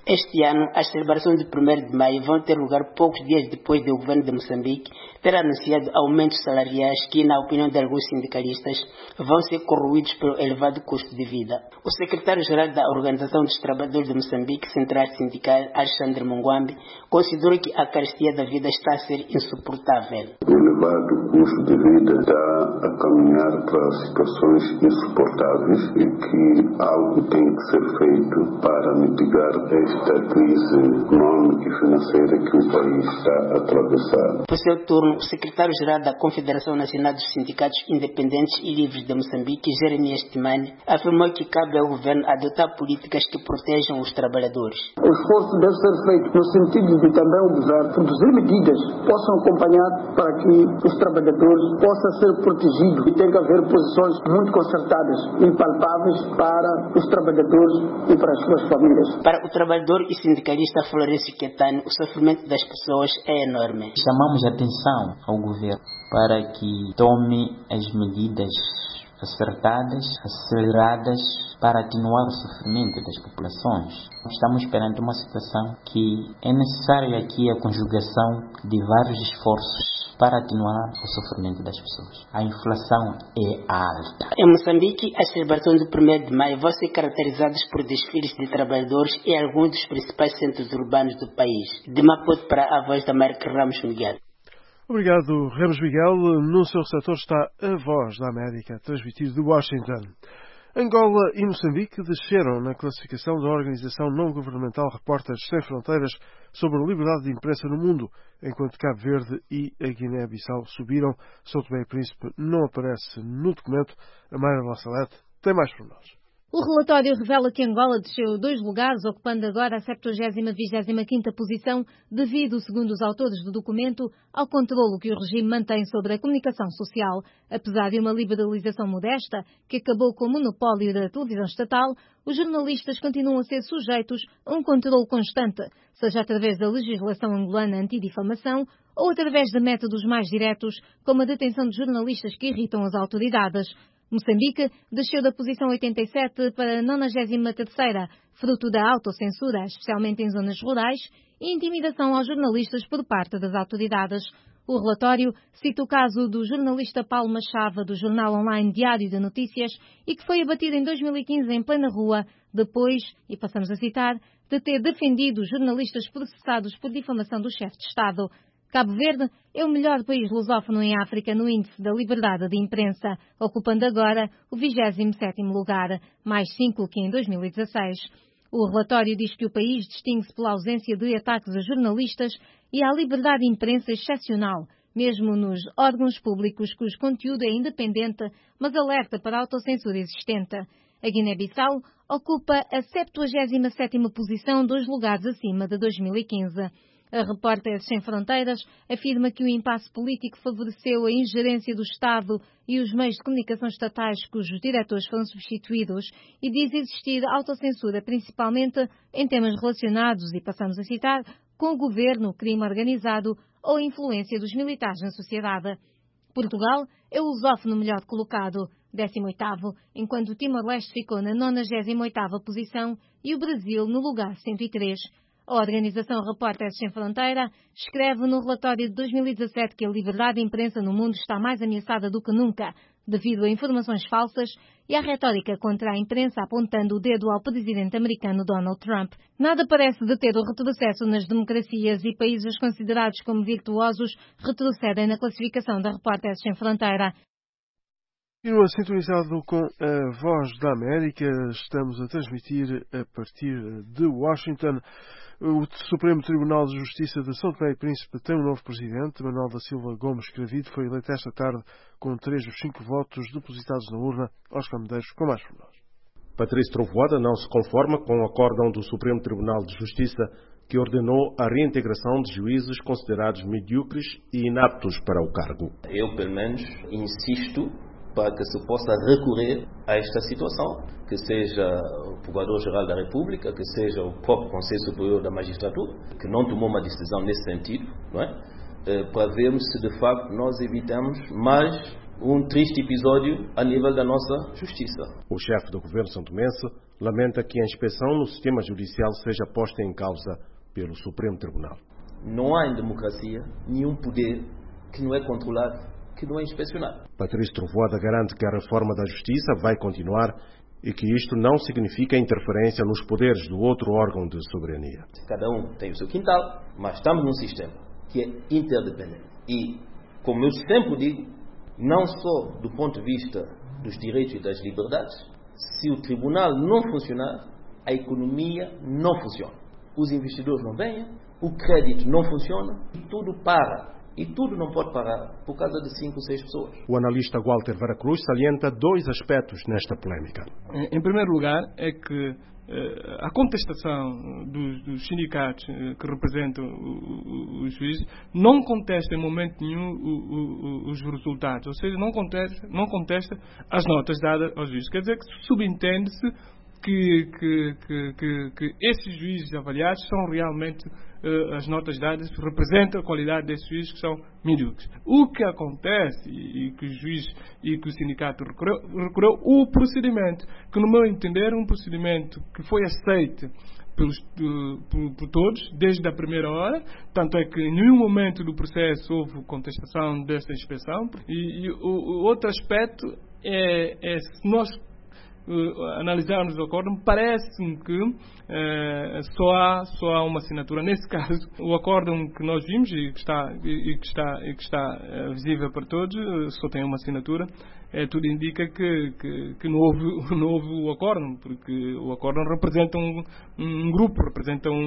Este ano, as celebrações do primeiro de maio vão ter lugar poucos dias depois do governo de Moçambique ter anunciado aumentos salariais que, na opinião de alguns sindicalistas, vão ser corroídos pelo elevado custo de vida. O secretário-geral da Organização dos Trabalhadores de Moçambique, Central Sindical, Alexandre Mungwambi, considera que a carestia da vida está a ser insuportável. O elevado custo de vida está a caminhar para situações insuportáveis e que algo tem que ser feito para mitigar esta crise econômica e financeira que o país está a atravessar. Por seu turno, o secretário-geral da Confederação Nacional dos Sindicatos Independentes e Livres de Moçambique, Jeremias Timani, afirmou que cabe ao governo adotar políticas que protejam os trabalhadores. O esforço deve ser feito no sentido de também o governo produzir medidas que possam acompanhar para que os trabalhadores possam ser protegidos e tem que haver posições muito concertadas e palpáveis para os trabalhadores e para as suas famílias. Para o trabalhador e sindicalista Florencio Quetano, o sofrimento das pessoas é enorme. Chamamos a atenção ao governo para que tome as medidas acertadas, aceleradas, para atenuar o sofrimento das populações. Estamos perante uma situação que é necessária aqui a conjugação de vários esforços para atenuar o sofrimento das pessoas. A inflação é alta. Em Moçambique, as celebrações do primeiro de maio vão ser caracterizadas por desfiles de trabalhadores em alguns dos principais centros urbanos do país. De Maputo para a Voz da América, Ramos Miguel. Obrigado, Ramos Miguel. No seu receptor está a Voz da América, a transmitir de Washington. Angola e Moçambique desceram na classificação da organização não-governamental Repórteres Sem Fronteiras sobre a liberdade de imprensa no mundo, enquanto Cabo Verde e a Guiné-Bissau subiram. São Tomé e Príncipe não aparece no documento. A Mayra Lassalete tem mais por nós. O relatório revela que Angola desceu dois lugares, ocupando agora a septuagésima vigésima quinta posição, devido, segundo os autores do documento, ao controlo que o regime mantém sobre a comunicação social. Apesar de uma liberalização modesta, que acabou com o monopólio da televisão estatal, os jornalistas continuam a ser sujeitos a um controlo constante, seja através da legislação angolana antidifamação ou através de métodos mais diretos, como a detenção de jornalistas que irritam as autoridades. Moçambique desceu da posição oitenta e sete para a nonagésima terceira, fruto da autocensura, especialmente em zonas rurais, e intimidação aos jornalistas por parte das autoridades. O relatório cita o caso do jornalista Paulo Machava, do jornal online Diário de Notícias, e que foi abatido em dois mil e quinze em plena rua, depois, e passamos a citar, de ter defendido os jornalistas processados por difamação do chefe de Estado. Cabo Verde é o melhor país lusófono em África no índice da liberdade de imprensa, ocupando agora o vigésimo sétimo lugar, mais cinco que em dois mil e dezasseis. O relatório diz que o país distingue-se pela ausência de ataques a jornalistas e à liberdade de imprensa excepcional, mesmo nos órgãos públicos cujo conteúdo é independente, mas alerta para a autocensura existente. A Guiné-Bissau ocupa a septuagésima sétima posição, dois lugares acima de dois mil e quinze. A Repórteres Sem Fronteiras afirma que o impasse político favoreceu a ingerência do Estado e os meios de comunicação estatais cujos diretores foram substituídos e diz existir autocensura principalmente em temas relacionados, e passamos a citar, com o governo, o crime organizado ou a influência dos militares na sociedade. Portugal é o lusófono melhor colocado, décimo oitavo, enquanto o Timor-Leste ficou na nonagésima oitava posição e o Brasil no lugar cento e três. A organização Repórteres Sem Fronteira escreve no relatório de dois mil e dezassete que a liberdade de imprensa no mundo está mais ameaçada do que nunca, devido a informações falsas e à retórica contra a imprensa apontando o dedo ao presidente americano Donald Trump. Nada parece deter o retrocesso nas democracias e países considerados como virtuosos retrocedem na classificação da Repórteres Sem Fronteira. Continua sintonizado com a Voz da América. Estamos a transmitir a partir de Washington. O Supremo Tribunal de Justiça de São Tomé e Príncipe tem um novo presidente. Manuel da Silva Gomes Cravido foi eleito esta tarde com três dos cinco votos depositados na urna. Oscar Medeiros, com mais por nós. Patrício Trovoada não se conforma com o acórdão do Supremo Tribunal de Justiça que ordenou a reintegração de juízes considerados medíocres e inaptos para o cargo. Eu, pelo menos, insisto para que se possa recorrer a esta situação, que seja o Procurador-Geral da República, que seja o próprio Conselho Superior da Magistratura, que não tomou uma decisão nesse sentido, não é? Para vermos se de facto nós evitamos mais um triste episódio a nível da nossa justiça. O chefe do governo santomense lamenta que a inspeção no sistema judicial seja posta em causa pelo Supremo Tribunal. Não há em democracia nenhum poder que não é controlado, que não é inspecionado. Patrício Trovoada garante que a reforma da Justiça vai continuar e que isto não significa interferência nos poderes do outro órgão de soberania. Cada um tem o seu quintal, mas estamos num sistema que é interdependente. E, como eu sempre digo, não só do ponto de vista dos direitos e das liberdades, se o tribunal não funcionar, a economia não funciona. Os investidores não vêm, o crédito não funciona e tudo para. E tudo não pode parar por causa de cinco ou seis pessoas. O analista Walter Veracruz salienta dois aspectos nesta polémica. Em primeiro lugar, é que eh, a contestação dos, dos sindicatos eh, que representam os juízes não contesta em momento nenhum o, o, os resultados. Ou seja, não contesta, não contesta as notas dadas aos juízes. Quer dizer que subentende-se que, que, que, que, que esses juízes avaliados são realmente uh, as notas dadas representam a qualidade desses juízes que são medíocres. O que acontece e, e que o juiz e que o sindicato recorreu, recorreu o procedimento, que no meu entender é um procedimento que foi aceito pelos, uh, por, por todos desde a primeira hora, tanto é que em nenhum momento do processo houve contestação desta inspeção. E, e o, o outro aspecto é, é se nós Uh, analisarmos o acórdão, parece-me que uh, só, há, só há uma assinatura. Nesse caso, o acórdão que nós vimos e que está, e, e que está, e que está uh, visível para todos, uh, só tem uma assinatura. É, tudo indica que, que, que não, houve, não houve o acórdão, porque o acórdão representa um, um grupo, representa um,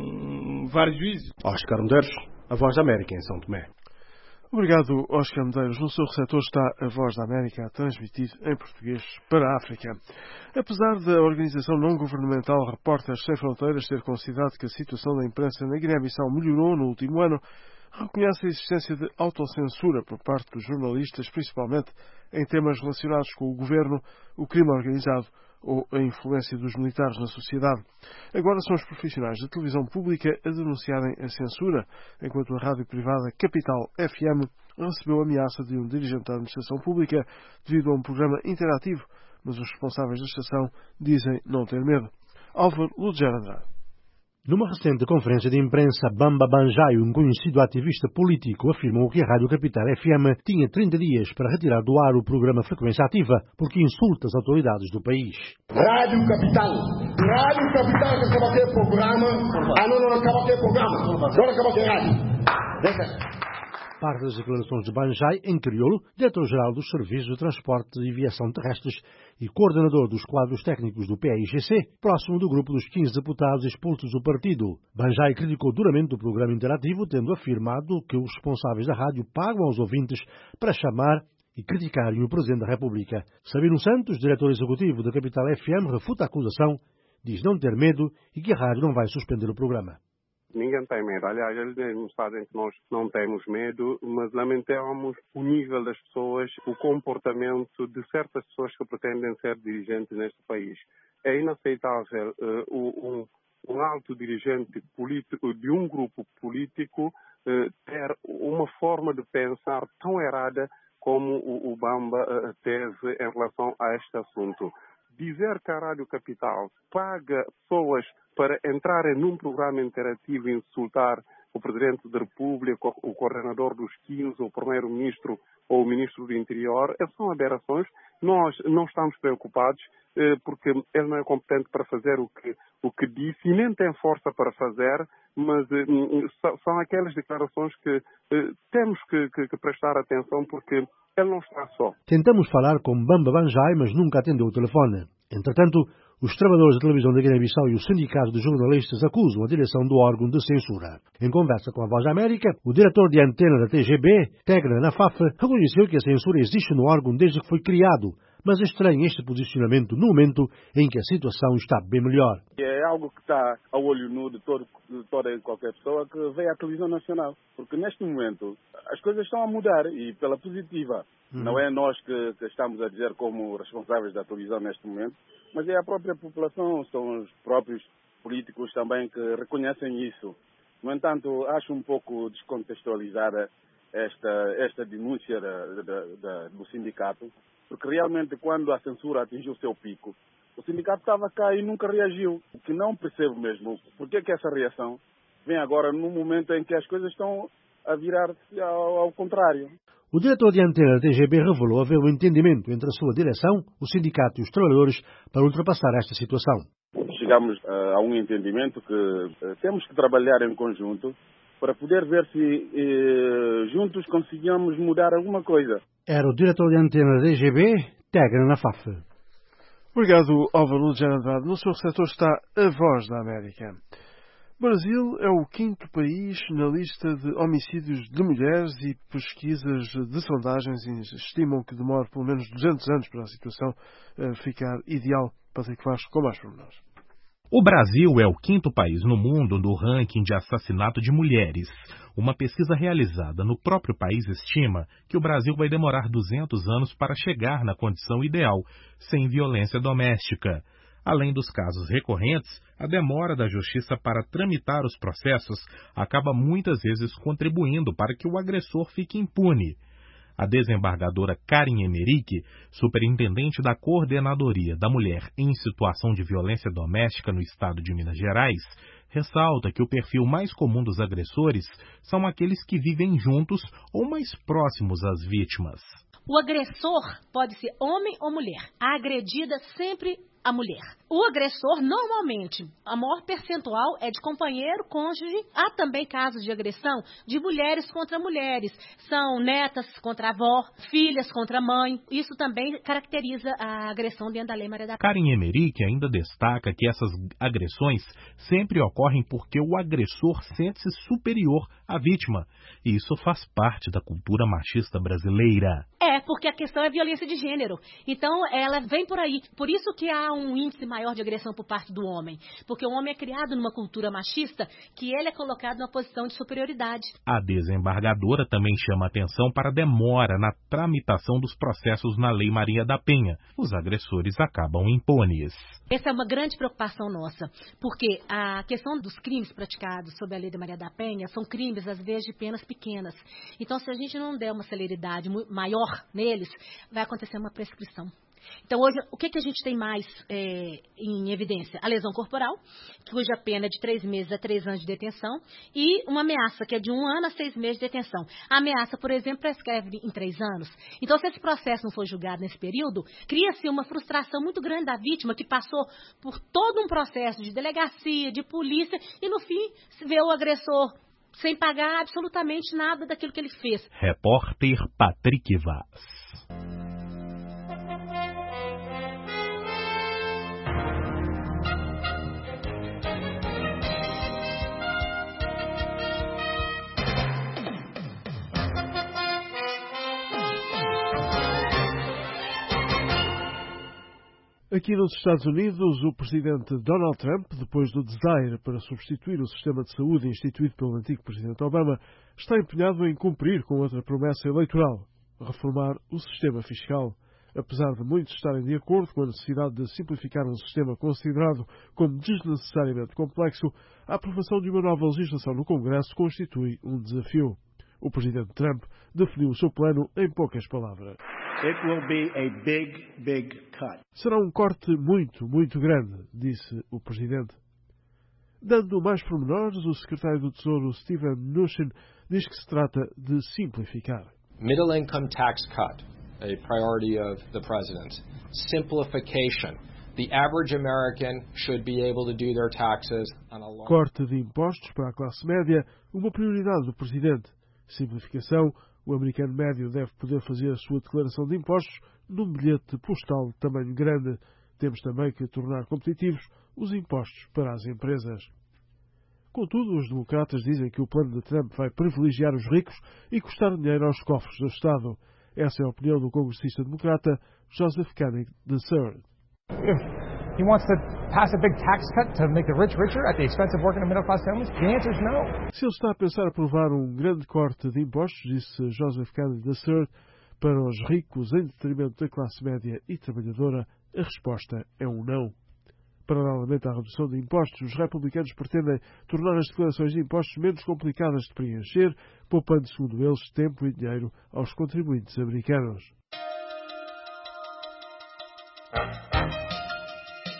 um, vários juízes. Oscar Medeiros, a Voz da América em São Tomé. Obrigado, Oscar Medeiros. No seu receptor está a Voz da América a transmitir em português para a África. Apesar da organização não-governamental Repórteres Sem Fronteiras ter considerado que a situação da imprensa na Guiné-Bissau melhorou no último ano, reconhece a existência de autocensura por parte dos jornalistas, principalmente em temas relacionados com o governo, o crime organizado ou a influência dos militares na sociedade. Agora são os profissionais da televisão pública a denunciarem a censura, enquanto a rádio privada Capital F M recebeu a ameaça de um dirigente da administração pública devido a um programa interativo, mas os responsáveis da estação dizem não ter medo. Álvaro Ludger Andrade. Numa recente conferência de imprensa, Bamba Banjai, um conhecido ativista político, afirmou que a Rádio Capital F M tinha trinta dias para retirar do ar o programa Frequência Ativa, porque insulta as autoridades do país. Rádio Capital. Rádio Capital que acaba aquele programa. Ah, não, não acaba aquele programa. Não acaba aquele rádio. Deixa. Parte das declarações de Banjai, em crioulo, diretor-geral dos Serviços de Transporte e Aviação Terrestres e coordenador dos quadros técnicos do P A I G C, próximo do grupo dos quinze deputados expulsos do partido. Banjai criticou duramente o programa interativo, tendo afirmado que os responsáveis da rádio pagam aos ouvintes para chamar e criticarem o Presidente da República. Sabino Santos, diretor executivo da Capital F M, refuta a acusação, diz não ter medo e que a rádio não vai suspender o programa. Ninguém tem medo. Aliás, eles mesmos sabem que nós não temos medo, mas lamentamos o nível das pessoas, o comportamento de certas pessoas que pretendem ser dirigentes neste país. É inaceitável uh, um, um alto dirigente político de um grupo político uh, ter uma forma de pensar tão errada como o, o Bamba uh, teve em relação a este assunto. Dizer que a Rádio Capital paga pessoas para entrarem num programa interativo e insultar o Presidente da República, o coordenador dos quinze, o Primeiro-Ministro ou o Ministro do Interior, são aberrações. Nós não estamos preocupados eh, porque ele não é competente para fazer o que, o que disse e nem tem força para fazer, mas eh, são aquelas declarações que eh, temos que, que, que prestar atenção porque ele não está só. Tentamos falar com Bamba Banjai, mas nunca atendeu o telefone. Entretanto, os trabalhadores da televisão da Guiné-Bissau e o sindicato de jornalistas acusam a direção do órgão de censura. Em conversa com a Voz da América, o diretor de antena da T G B, Tegra Nafaf, reconheceu que a censura existe no órgão desde que foi criado, mas estranha este posicionamento no momento em que a situação está bem melhor. É algo que está ao olho nu de, todo, de toda e qualquer pessoa que vê a televisão nacional, porque neste momento as coisas estão a mudar e pela positiva. Uhum. Não é nós que, que estamos a dizer como responsáveis da televisão neste momento, mas é a própria população, são os próprios políticos também que reconhecem isso. No entanto, acho um pouco descontextualizada esta, esta denúncia da, da, da, do sindicato, porque realmente quando a censura atingiu o seu pico, O sindicato estava cá e nunca reagiu. O que não percebo mesmo, por que que essa reação vem agora num momento em que as coisas estão a virar-se ao, ao contrário. O diretor de antena da T G B revelou haver um entendimento entre a sua direção, o sindicato e os trabalhadores para ultrapassar esta situação. Chegamos uh, a um entendimento que uh, temos que trabalhar em conjunto para poder ver se uh, juntos conseguimos mudar alguma coisa. Era o diretor de antena da T G B, Tegra na F A F. Obrigado, Álvaro Lugano Andrade. No seu receptor está a Voz da América. Brasil é o quinto país na lista de homicídios de mulheres e pesquisas de sondagens estimam que demora pelo menos duzentos anos para a situação ficar ideal. Patrick Vasco, com mais pormenores. O Brasil é o quinto país no mundo no ranking de assassinato de mulheres. Uma pesquisa realizada no próprio país estima que o Brasil vai demorar duzentos anos para chegar na condição ideal, sem violência doméstica. Além dos casos recorrentes, a demora da justiça para tramitar os processos acaba muitas vezes contribuindo para que o agressor fique impune. A desembargadora Karen Emerick, superintendente da Coordenadoria da Mulher em Situação de Violência Doméstica no estado de Minas Gerais, ressalta que o perfil mais comum dos agressores são aqueles que vivem juntos ou mais próximos às vítimas. O agressor pode ser homem ou mulher. A agredida sempre a mulher. O agressor, normalmente, a maior percentual é de companheiro, cônjuge. Há também casos de agressão de mulheres contra mulheres. São netas contra avó, filhas contra mãe. Isso também caracteriza a agressão dentro da Lei Maria da Penha. Karen Emerick ainda destaca que essas agressões sempre ocorrem porque o agressor sente-se superior à vítima. E isso faz parte da cultura machista brasileira. É, porque a questão é violência de gênero. Então, ela vem por aí. Por isso que há um índice maior de agressão por parte do homem. Porque o homem é criado numa cultura machista que ele é colocado numa posição de superioridade. A desembargadora também chama atenção para a demora na tramitação dos processos na Lei Maria da Penha. Os agressores acabam impunes. Essa é uma grande preocupação nossa, porque a questão dos crimes praticados sob a Lei da Maria da Penha são crimes, às vezes, de penas pequenas. Então, se a gente não der uma celeridade maior neles, vai acontecer uma prescrição. Então, hoje, o que, que a gente tem mais é, em evidência? A lesão corporal, cuja pena é de três meses a três anos de detenção, e uma ameaça, que é de um ano a seis meses de detenção. A ameaça, por exemplo, prescreve em três anos. Então, se esse processo não for julgado nesse período, cria-se uma frustração muito grande da vítima, que passou por todo um processo de delegacia, de polícia, e no fim, se vê o agressor sem pagar absolutamente nada daquilo que ele fez. Repórter Patrick Vaz. Aqui nos Estados Unidos, o presidente Donald Trump, depois do desaire para substituir o sistema de saúde instituído pelo antigo presidente Obama, está empenhado em cumprir com outra promessa eleitoral, reformar o sistema fiscal. Apesar de muitos estarem de acordo com a necessidade de simplificar um sistema considerado como desnecessariamente complexo, a aprovação de uma nova legislação no Congresso constitui um desafio. O presidente Trump definiu o seu plano em poucas palavras. It will be a big, big cut. Será um corte muito, muito grande, disse o presidente. Dando mais pormenores, o secretário do Tesouro, Steven Mnuchin, diz que se trata de simplificar. Middle income tax cut, a priority of the president. Simplification. The average American should be able to do their taxes on a long... Corte de impostos para a classe média, uma prioridade do presidente. Simplificação. O americano médio deve poder fazer a sua declaração de impostos num bilhete postal de tamanho grande. Temos também que tornar competitivos os impostos para as empresas. Contudo, os democratas dizem que o plano de Trump vai privilegiar os ricos e custar dinheiro aos cofres do Estado. Essa é a opinião do congressista democrata Joseph Koenig the third. He wants to pass a big tax cut to make the rich richer at the expense of working and middle class families? The answer is no. Se ele está a pensar aprovar um grande corte de impostos, disse Joseph Koenig the third, para os ricos em detrimento da classe média e trabalhadora, a resposta é um não. Paralelamente à redução de impostos, os republicanos pretendem tornar as declarações de impostos menos complicadas de preencher, poupando, segundo eles, tempo e dinheiro aos contribuintes americanos.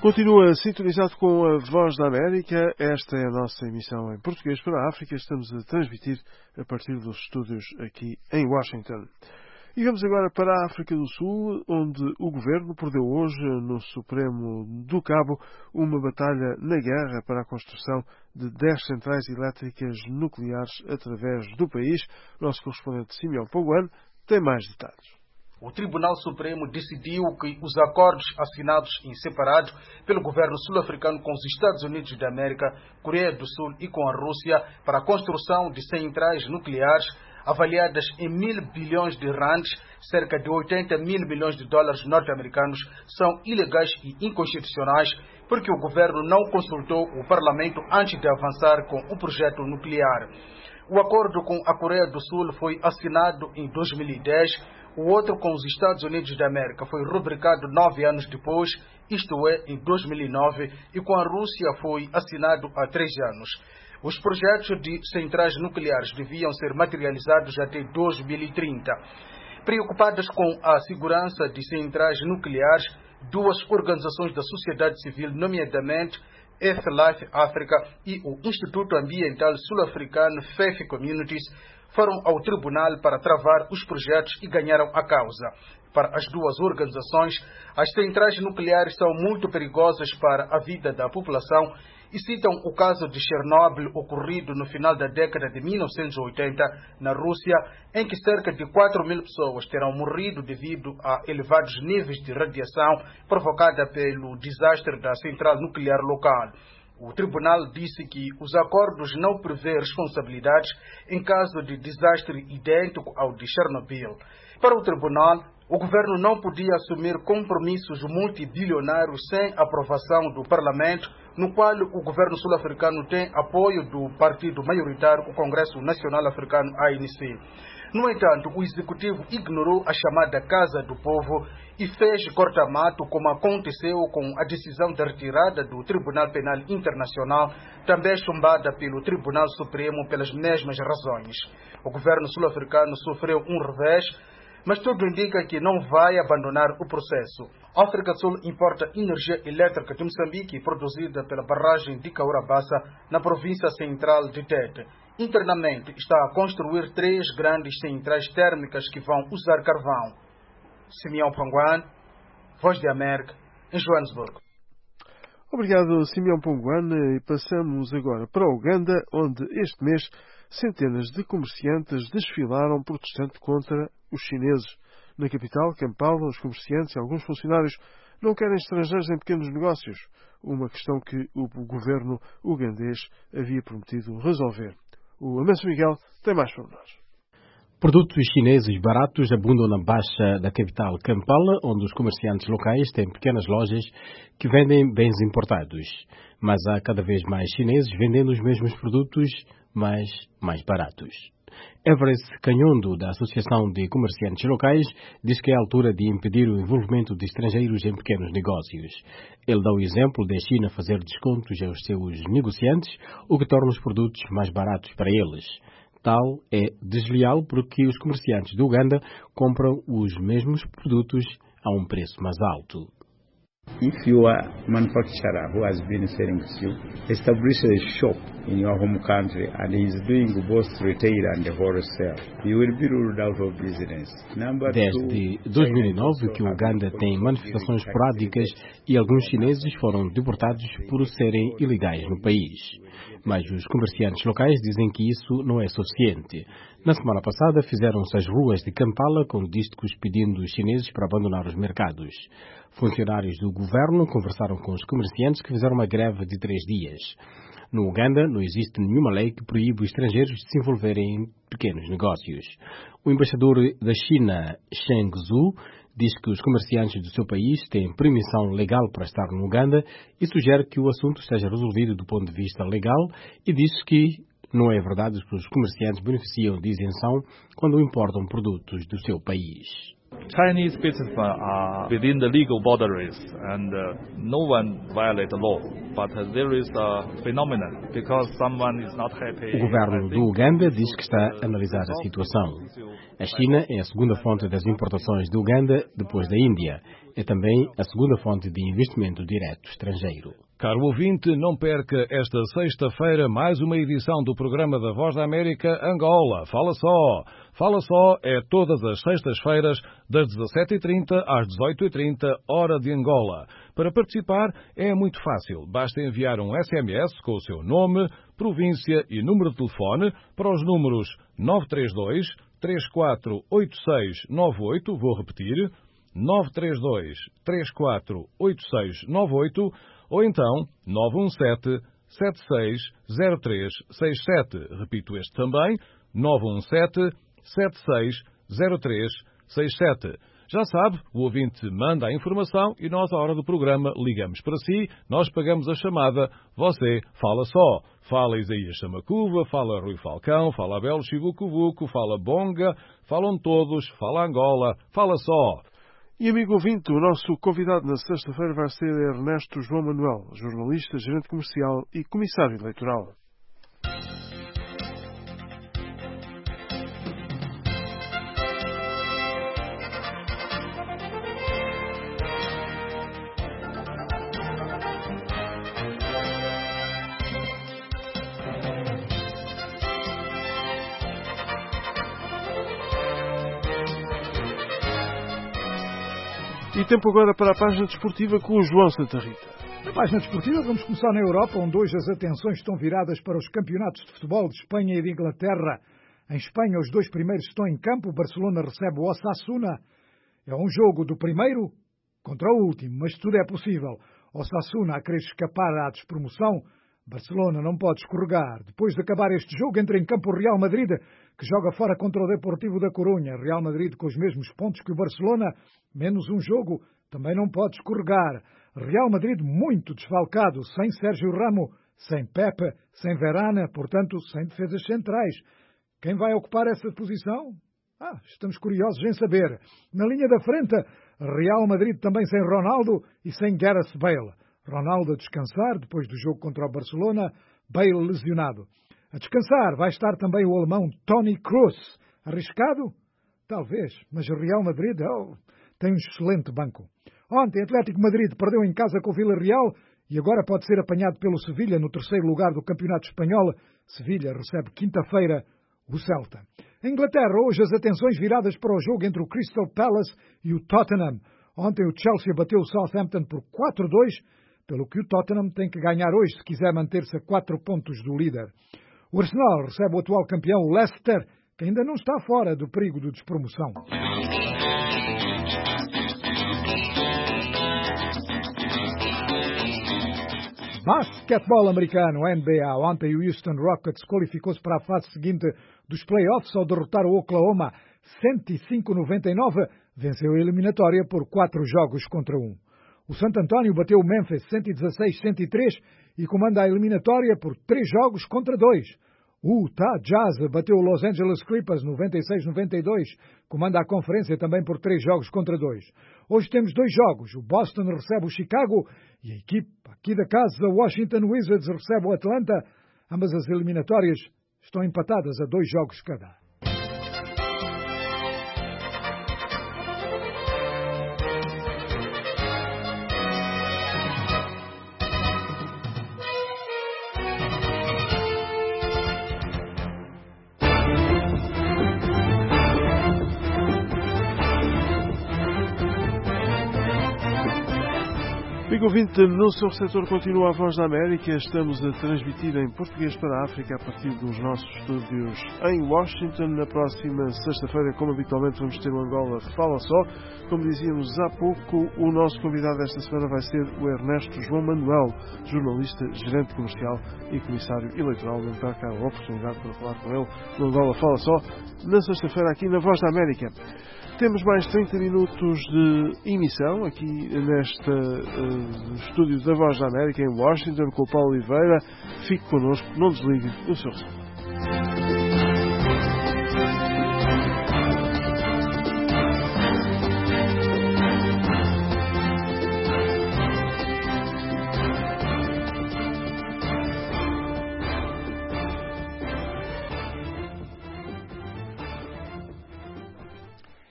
Continua sintonizado com a Voz da América. Esta é a nossa emissão em português para a África. Estamos a transmitir a partir dos estúdios aqui em Washington. E vamos agora para a África do Sul, onde o governo perdeu hoje, no Supremo do Cabo, uma batalha na guerra para a construção de dez centrais elétricas nucleares através do país. Nosso correspondente Simeão Ponguan tem mais detalhes. O Tribunal Supremo decidiu que os acordos assinados em separado pelo governo sul-africano com os Estados Unidos da América, Coreia do Sul e com a Rússia para a construção de centrais nucleares avaliadas em mil bilhões de rands, cerca de oitenta mil milhões de dólares norte-americanos, são ilegais e inconstitucionais porque o governo não consultou o parlamento antes de avançar com o projeto nuclear. O acordo com a Coreia do Sul foi assinado em dois mil e dez, o outro com os Estados Unidos da América foi rubricado nove anos depois, isto é, em dois mil e nove, e com a Rússia foi assinado há três anos. Os projetos de centrais nucleares deviam ser materializados até dois mil e trinta. Preocupadas com a segurança de centrais nucleares, duas organizações da sociedade civil, nomeadamente F-Life Africa e o Instituto Ambiental Sul-Africano F E F Communities, foram ao tribunal para travar os projetos e ganharam a causa. Para as duas organizações, as centrais nucleares são muito perigosas para a vida da população e citam o caso de Chernobyl ocorrido no final da década de mil novecentos e oitenta na Rússia, em que cerca de quatro mil pessoas terão morrido devido a elevados níveis de radiação provocada pelo desastre da central nuclear local. O tribunal disse que os acordos não prevê responsabilidades em caso de desastre idêntico ao de Chernobyl. Para o tribunal, o governo não podia assumir compromissos multibilionários sem aprovação do parlamento, no qual o governo sul-africano tem apoio do partido maioritário, o Congresso Nacional Africano, A N C. No entanto, o executivo ignorou a chamada Casa do Povo e fez corta-mato, como aconteceu com a decisão de retirada do Tribunal Penal Internacional, também chumbada pelo Tribunal Supremo pelas mesmas razões. O governo sul-africano sofreu um revés, mas tudo indica que não vai abandonar o processo. A África do Sul importa energia elétrica de Moçambique, produzida pela barragem de Caurabassa, na província central de Tete. Internamente, está a construir três grandes centrais térmicas que vão usar carvão. Simeão Ponguan, Voz de América, em Joanesburgo. Obrigado, Simeão Ponguan. E passamos agora para a Uganda, onde este mês centenas de comerciantes desfilaram protestando contra os chineses. Na capital, Kampala, os comerciantes e alguns funcionários não querem estrangeiros em pequenos negócios, uma questão que o governo ugandês havia prometido resolver. O Amancio Miguel tem mais para nós. Produtos chineses baratos abundam na baixa da capital Kampala, onde os comerciantes locais têm pequenas lojas que vendem bens importados. Mas há cada vez mais chineses vendendo os mesmos produtos, mas mais baratos. Everest Canhondo, da Associação de Comerciantes Locais, diz que é a altura de impedir o envolvimento de estrangeiros em pequenos negócios. Ele dá o exemplo da China fazer descontos aos seus negociantes, o que torna os produtos mais baratos para eles. Tal é desleal porque os comerciantes de Uganda compram os mesmos produtos a um preço mais alto. If you are a manufacturer who has been selling silk, establish a shop in your home country and is doing both retail and wholesale, you will be ruled out of business. Number Desde dois mil e nove que Uganda tem manifestações esporádicas e alguns chineses foram deportados por serem ilegais no país. Mas os comerciantes locais dizem que isso não é suficiente. Na semana passada fizeram-se as ruas de Kampala com dísticos pedindo os chineses para abandonar os mercados. Funcionários do governo conversaram com os comerciantes que fizeram uma greve de três dias. No Uganda não existe nenhuma lei que proíbe os estrangeiros de se envolverem em pequenos negócios. O embaixador da China, Sheng Zhu, diz que os comerciantes do seu país têm permissão legal para estar no Uganda e sugere que o assunto esteja resolvido do ponto de vista legal e diz que não é verdade que os comerciantes beneficiam de isenção quando importam produtos do seu país. Chinese businessmen are within the legal boundaries and uh, no one violates the law. But uh, there is a phenomenon because someone is not happy. O governo do Uganda diz que está a analisar a situação. A China é a segunda fonte das importações do Uganda depois da Índia. É também a segunda fonte de investimento direto estrangeiro. Caro ouvinte, não perca esta sexta-feira mais uma edição do programa da Voz da América Angola. Fala só! Fala só é todas as sextas-feiras, das dezassete e trinta às dezoito e trinta, hora de Angola. Para participar é muito fácil. Basta enviar um S M S com o seu nome, província e número de telefone para os números nove três dois, três quatro oito seis nove oito, vou repetir, nove três dois, três quatro oito seis nove oito, ou então nove um sete, sete seis zero três seis sete. Repito este também, nove um sete, sete seis zero três seis sete. Já sabe, o ouvinte manda a informação e nós, à hora do programa, ligamos para si, nós pagamos a chamada, você fala só. Fala Isaías Chamacuva, fala Rui Falcão, fala Abel Chibucuvuco, fala Bonga, falam todos, fala Angola, fala só. E, amigo ouvinte, o nosso convidado na sexta-feira vai ser Ernesto João Manuel, jornalista, gerente comercial e comissário eleitoral. E tempo agora para a página desportiva com o João Santa Rita. Na página desportiva vamos começar na Europa, onde hoje as atenções estão viradas para os campeonatos de futebol de Espanha e de Inglaterra. Em Espanha, os dois primeiros estão em campo. O Barcelona recebe o Osasuna. É um jogo do primeiro contra o último, mas tudo é possível. Osasuna a querer escapar à despromoção. Barcelona não pode escorregar. Depois de acabar este jogo, entra em campo o Real Madrid, que joga fora contra o Deportivo da Corunha. Real Madrid com os mesmos pontos que o Barcelona, menos um jogo, também não pode escorregar. Real Madrid muito desfalcado, sem Sérgio Ramos, sem Pepe, sem Varane, portanto, sem defesas centrais. Quem vai ocupar essa posição? Ah, estamos curiosos em saber. Na linha da frente, Real Madrid também sem Ronaldo e sem Gareth Bale. Ronaldo a descansar depois do jogo contra o Barcelona, Bale lesionado. A descansar vai estar também o alemão Toni Kroos. Arriscado? Talvez, mas o Real Madrid oh, tem um excelente banco. Ontem, Atlético Madrid perdeu em casa com o Villarreal e agora pode ser apanhado pelo Sevilha no terceiro lugar do Campeonato Espanhol. Sevilha recebe quinta-feira o Celta. Em Inglaterra, hoje as atenções viradas para o jogo entre o Crystal Palace e o Tottenham. Ontem o Chelsea bateu o Southampton por quatro a dois, pelo que o Tottenham tem que ganhar hoje se quiser manter-se a quatro pontos do líder. O Arsenal recebe o atual campeão, o Leicester, que ainda não está fora do perigo de despromoção. Basquetebol americano, N B A. Ontem o Houston Rockets qualificou-se para a fase seguinte dos playoffs ao derrotar o Oklahoma cento e cinco a noventa e nove, venceu a eliminatória por quatro jogos contra um. O Santo António bateu o Memphis cento e dezasseis a cento e três e comanda a eliminatória por três jogos contra dois. O Utah Jazz bateu o Los Angeles Clippers noventa e seis a noventa e dois, comanda a conferência também por três jogos contra dois. Hoje temos dois jogos, o Boston recebe o Chicago e a equipe aqui da casa, o Washington Wizards, recebe o Atlanta. Ambas as eliminatórias estão empatadas a dois jogos cada. Amigo ouvinte, no seu receptor continua a Voz da América. Estamos a transmitir em português para a África a partir dos nossos estúdios em Washington. Na próxima sexta-feira, como habitualmente, vamos ter o Angola Fala Só. Como dizíamos há pouco, o nosso convidado esta semana vai ser o Ernesto João Manuel, jornalista, gerente comercial e comissário eleitoral. Não perca a oportunidade para falar com ele no Angola Fala Só, na sexta-feira aqui na Voz da América. Temos mais trinta minutos de emissão aqui neste uh, estúdio da Voz da América em Washington com o Paulo Oliveira. Fique connosco, não desligue o seu receptor.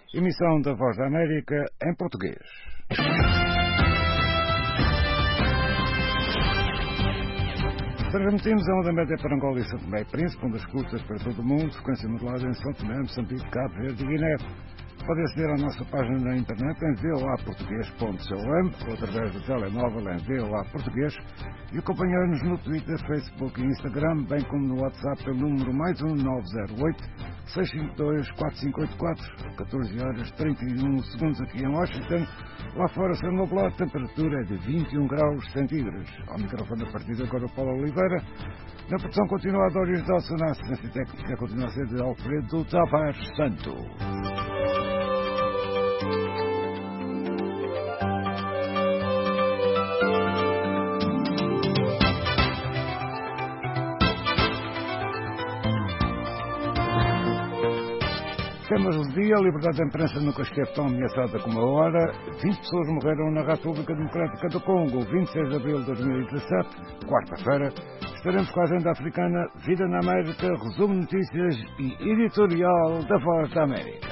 Emissão da Voz da América em português. Transmitimos a onda média para Angola e São Tomé e Príncipe, ondas curtas para todo o mundo, frequência modulada em São Tomé, Moçambique, Cabo Verde e Guiné. Pode aceder à nossa página na internet em v o a português ponto com ou através do telemóvel em v o a português e acompanhar-nos no Twitter, Facebook e Instagram, bem como no WhatsApp pelo número mais um nove zero oito, seis cinco dois, quatro cinco oito quatro, catorze horas trinta e um segundos aqui em Washington. Lá fora, sendo nublado, a temperatura é de vinte e um graus centígrados. Ao microfone a partir de agora, Paulo Oliveira. Na produção continua a Doris Dawson, na assistência técnica continua a ser de Alfredo Tavares Santo. Temas do dia: a liberdade da imprensa nunca esteve tão ameaçada como agora. vinte pessoas morreram na República Democrática do Congo, vinte e seis de abril de dois mil e dezassete, quarta-feira. Estaremos com a agenda africana, Vida na América, resumo de notícias e editorial da Voz da América.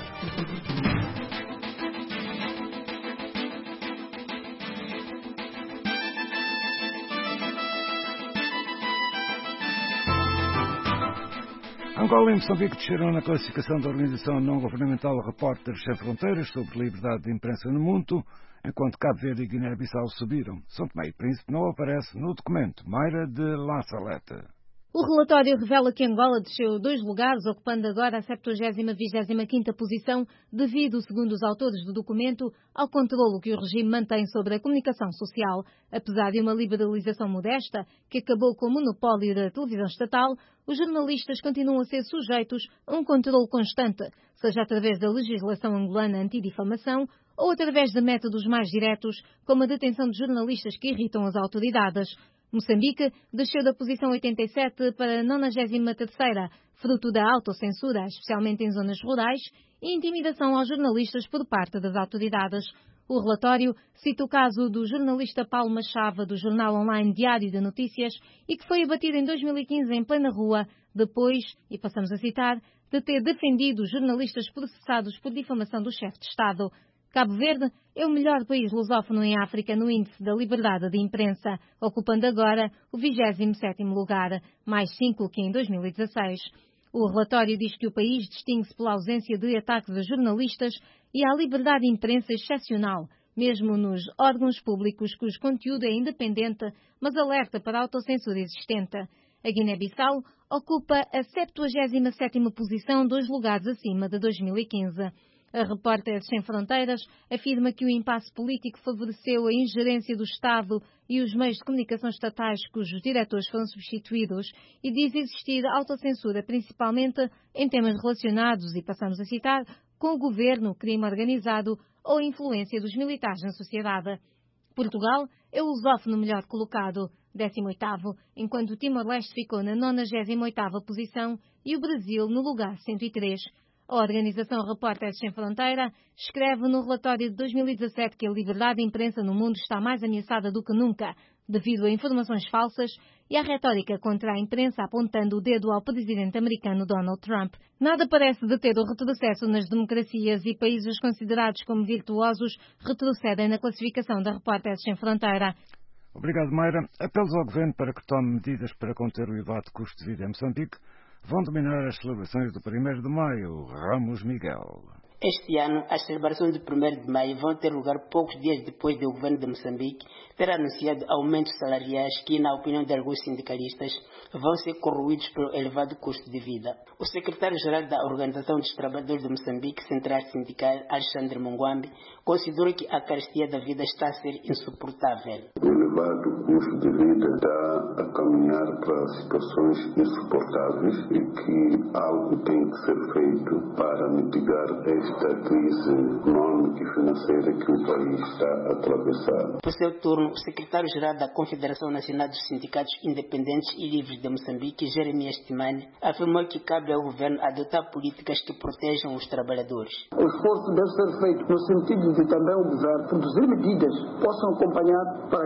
Angola e Moçambique desceram na classificação da organização não-governamental Repórteres Sem Fronteiras sobre liberdade de imprensa no mundo, enquanto Cabo Verde e Guiné-Bissau subiram. São Tomé e Príncipe não aparece no documento. Mayra de La Salete. O relatório revela que Angola desceu dois lugares, ocupando agora a septuagésima vigésima quinta posição, devido, segundo os autores do documento, ao controlo que o regime mantém sobre a comunicação social. Apesar de uma liberalização modesta, que acabou com o monopólio da televisão estatal, os jornalistas continuam a ser sujeitos a um controlo constante, seja através da legislação angolana antidifamação ou através de métodos mais diretos, como a detenção de jornalistas que irritam as autoridades. Moçambique desceu da posição oitenta e sete para a nonagésima terceira, fruto da autocensura, especialmente em zonas rurais, e intimidação aos jornalistas por parte das autoridades. O relatório cita o caso do jornalista Paulo Machava, do jornal online Diário de Notícias, e que foi abatido em dois mil e quinze em plena rua, depois, e passamos a citar, de ter defendido os jornalistas processados por difamação do chefe de Estado. Cabo Verde é o melhor país lusófono em África no índice da liberdade de imprensa, ocupando agora o vigésimo sétimo lugar, mais cinco que em dois mil e dezasseis. O relatório diz que o país distingue-se pela ausência de ataques a jornalistas e à liberdade de imprensa excepcional, mesmo nos órgãos públicos cujo conteúdo é independente, mas alerta para a autocensura existente. A Guiné-Bissau ocupa a septuagésima sétima posição, dois lugares acima de dois mil e quinze. A Repórteres Sem Fronteiras afirma que o impasse político favoreceu a ingerência do Estado e os meios de comunicação estatais cujos diretores foram substituídos e diz existir autocensura principalmente em temas relacionados, e passamos a citar, com o governo, crime organizado ou influência dos militares na sociedade. Portugal é o lusófono melhor colocado, décimo oitavo, enquanto o Timor-Leste ficou na nonagésima oitava posição e o Brasil no lugar cento e três. A organização Repórteres Sem Fronteira escreve no relatório de dois mil e dezassete que a liberdade de imprensa no mundo está mais ameaçada do que nunca, devido a informações falsas e à retórica contra a imprensa apontando o dedo ao presidente americano Donald Trump. Nada parece deter o retrocesso nas democracias e países considerados como virtuosos retrocedem na classificação da Repórteres Sem Fronteira. Obrigado, Mayra. Apelos ao governo para que tome medidas para conter o elevado custo de vida em Moçambique vão dominar as celebrações do primeiro de maio. Ramos Miguel. Este ano, as celebrações do primeiro de maio vão ter lugar poucos dias depois do governo de Moçambique ter anunciado aumentos salariais que, na opinião de alguns sindicalistas, vão ser corroídos pelo elevado custo de vida. O secretário-geral da Organização dos Trabalhadores de Moçambique, Central Sindical, Alexandre Mungwambi, considerou que a carestia da vida está a ser insuportável. O elevado custo de vida está a caminhar para situações insuportáveis e que algo tem que ser feito para mitigar esta crise econômica e financeira que o país está a atravessar. Por seu turno, o secretário-geral da Confederação Nacional dos Sindicatos Independentes e Livres de Moçambique, Jeremias Timani, afirmou que cabe ao governo adotar políticas que protejam os trabalhadores. O esforço deve ser feito no sentido de também o governo produzir medidas que possam acompanhar para que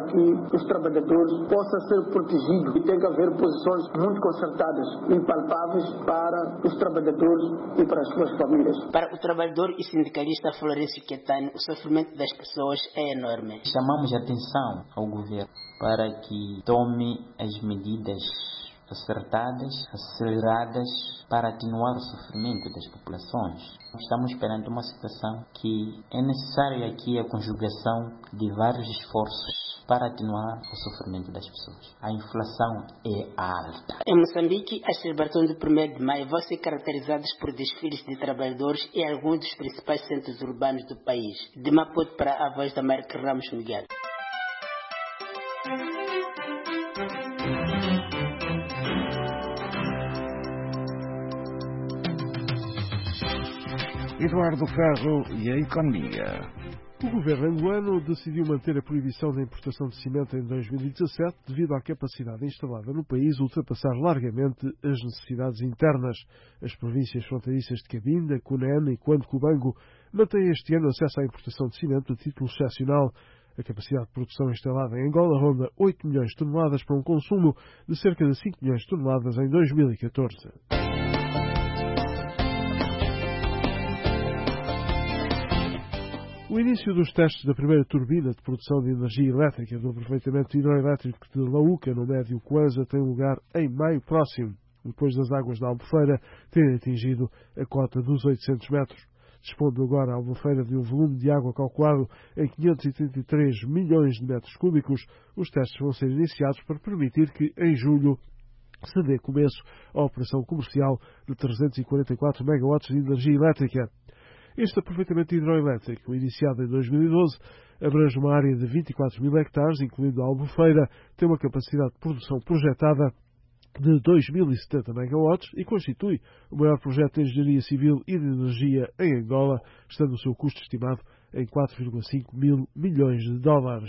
os trabalhadores possa ser protegido e tem que haver posições muito concertadas e palpáveis para os trabalhadores e para as suas famílias. Para o trabalhador e sindicalista Florencio Quetano, o sofrimento das pessoas é enorme. Chamamos a atenção ao governo para que tome as medidas acertadas, aceleradas, para atenuar o sofrimento das populações. Estamos perante uma situação que é necessária aqui a conjugação de vários esforços para atenuar o sofrimento das pessoas. A inflação é alta. Em Moçambique, as celebrações do primeiro de maio vão ser caracterizadas por desfiles de trabalhadores em alguns dos principais centros urbanos do país. De Maputo para a Voz da América, Ramos Miguel. Eduardo Ferro e a economia. O governo angolano decidiu manter a proibição da importação de cimento em dois mil e dezassete devido à capacidade instalada no país ultrapassar largamente as necessidades internas. As províncias fronteiriças de Cabinda, Cunene e Cuando-Cubango mantêm este ano acesso à importação de cimento a título excepcional. A capacidade de produção instalada em Angola ronda oito milhões de toneladas para um consumo de cerca de cinco milhões de toneladas em dois mil e catorze. O início dos testes da primeira turbina de produção de energia elétrica do aproveitamento hidroelétrico de Lauca, no Médio Kwanza, tem lugar em maio próximo, depois das águas da Albufeira terem atingido a cota dos oitocentos metros. Dispondo agora a Albufeira de um volume de água calculado em quinhentos e trinta e três milhões de metros cúbicos, os testes vão ser iniciados para permitir que, em julho, se dê começo à operação comercial de trezentos e quarenta e quatro megawatts de energia elétrica. Este aproveitamento hidroelétrico, iniciado em dois mil e doze, abrange uma área de vinte e quatro mil hectares, incluindo a Albufeira, tem uma capacidade de produção projetada de dois mil e setenta megawatts e constitui o maior projeto de engenharia civil e de energia em Angola, estando o seu custo estimado em quatro vírgula cinco mil milhões de dólares.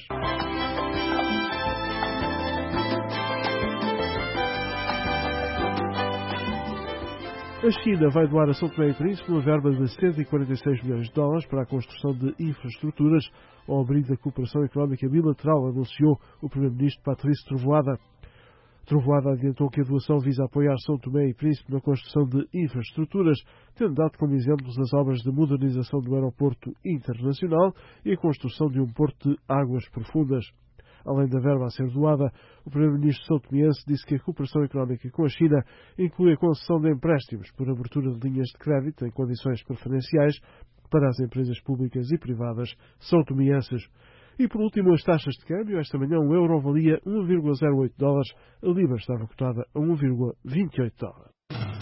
A China vai doar a São Tomé e Príncipe uma verba de cento e quarenta e seis milhões de dólares para a construção de infraestruturas ao abrigo da cooperação económica bilateral, anunciou o primeiro-ministro Patrício Trovoada. Trovoada adiantou que a doação visa apoiar São Tomé e Príncipe na construção de infraestruturas, tendo dado como exemplos as obras de modernização do aeroporto internacional e a construção de um porto de águas profundas. Além da verba a ser doada, o primeiro-ministro são-tomense disse que a cooperação económica com a China inclui a concessão de empréstimos por abertura de linhas de crédito em condições preferenciais para as empresas públicas e privadas são-tomenses. E por último, as taxas de câmbio. Esta manhã um euro valia um vírgula zero oito dólares, a libra estava cotada a um vírgula vinte e oito dólares.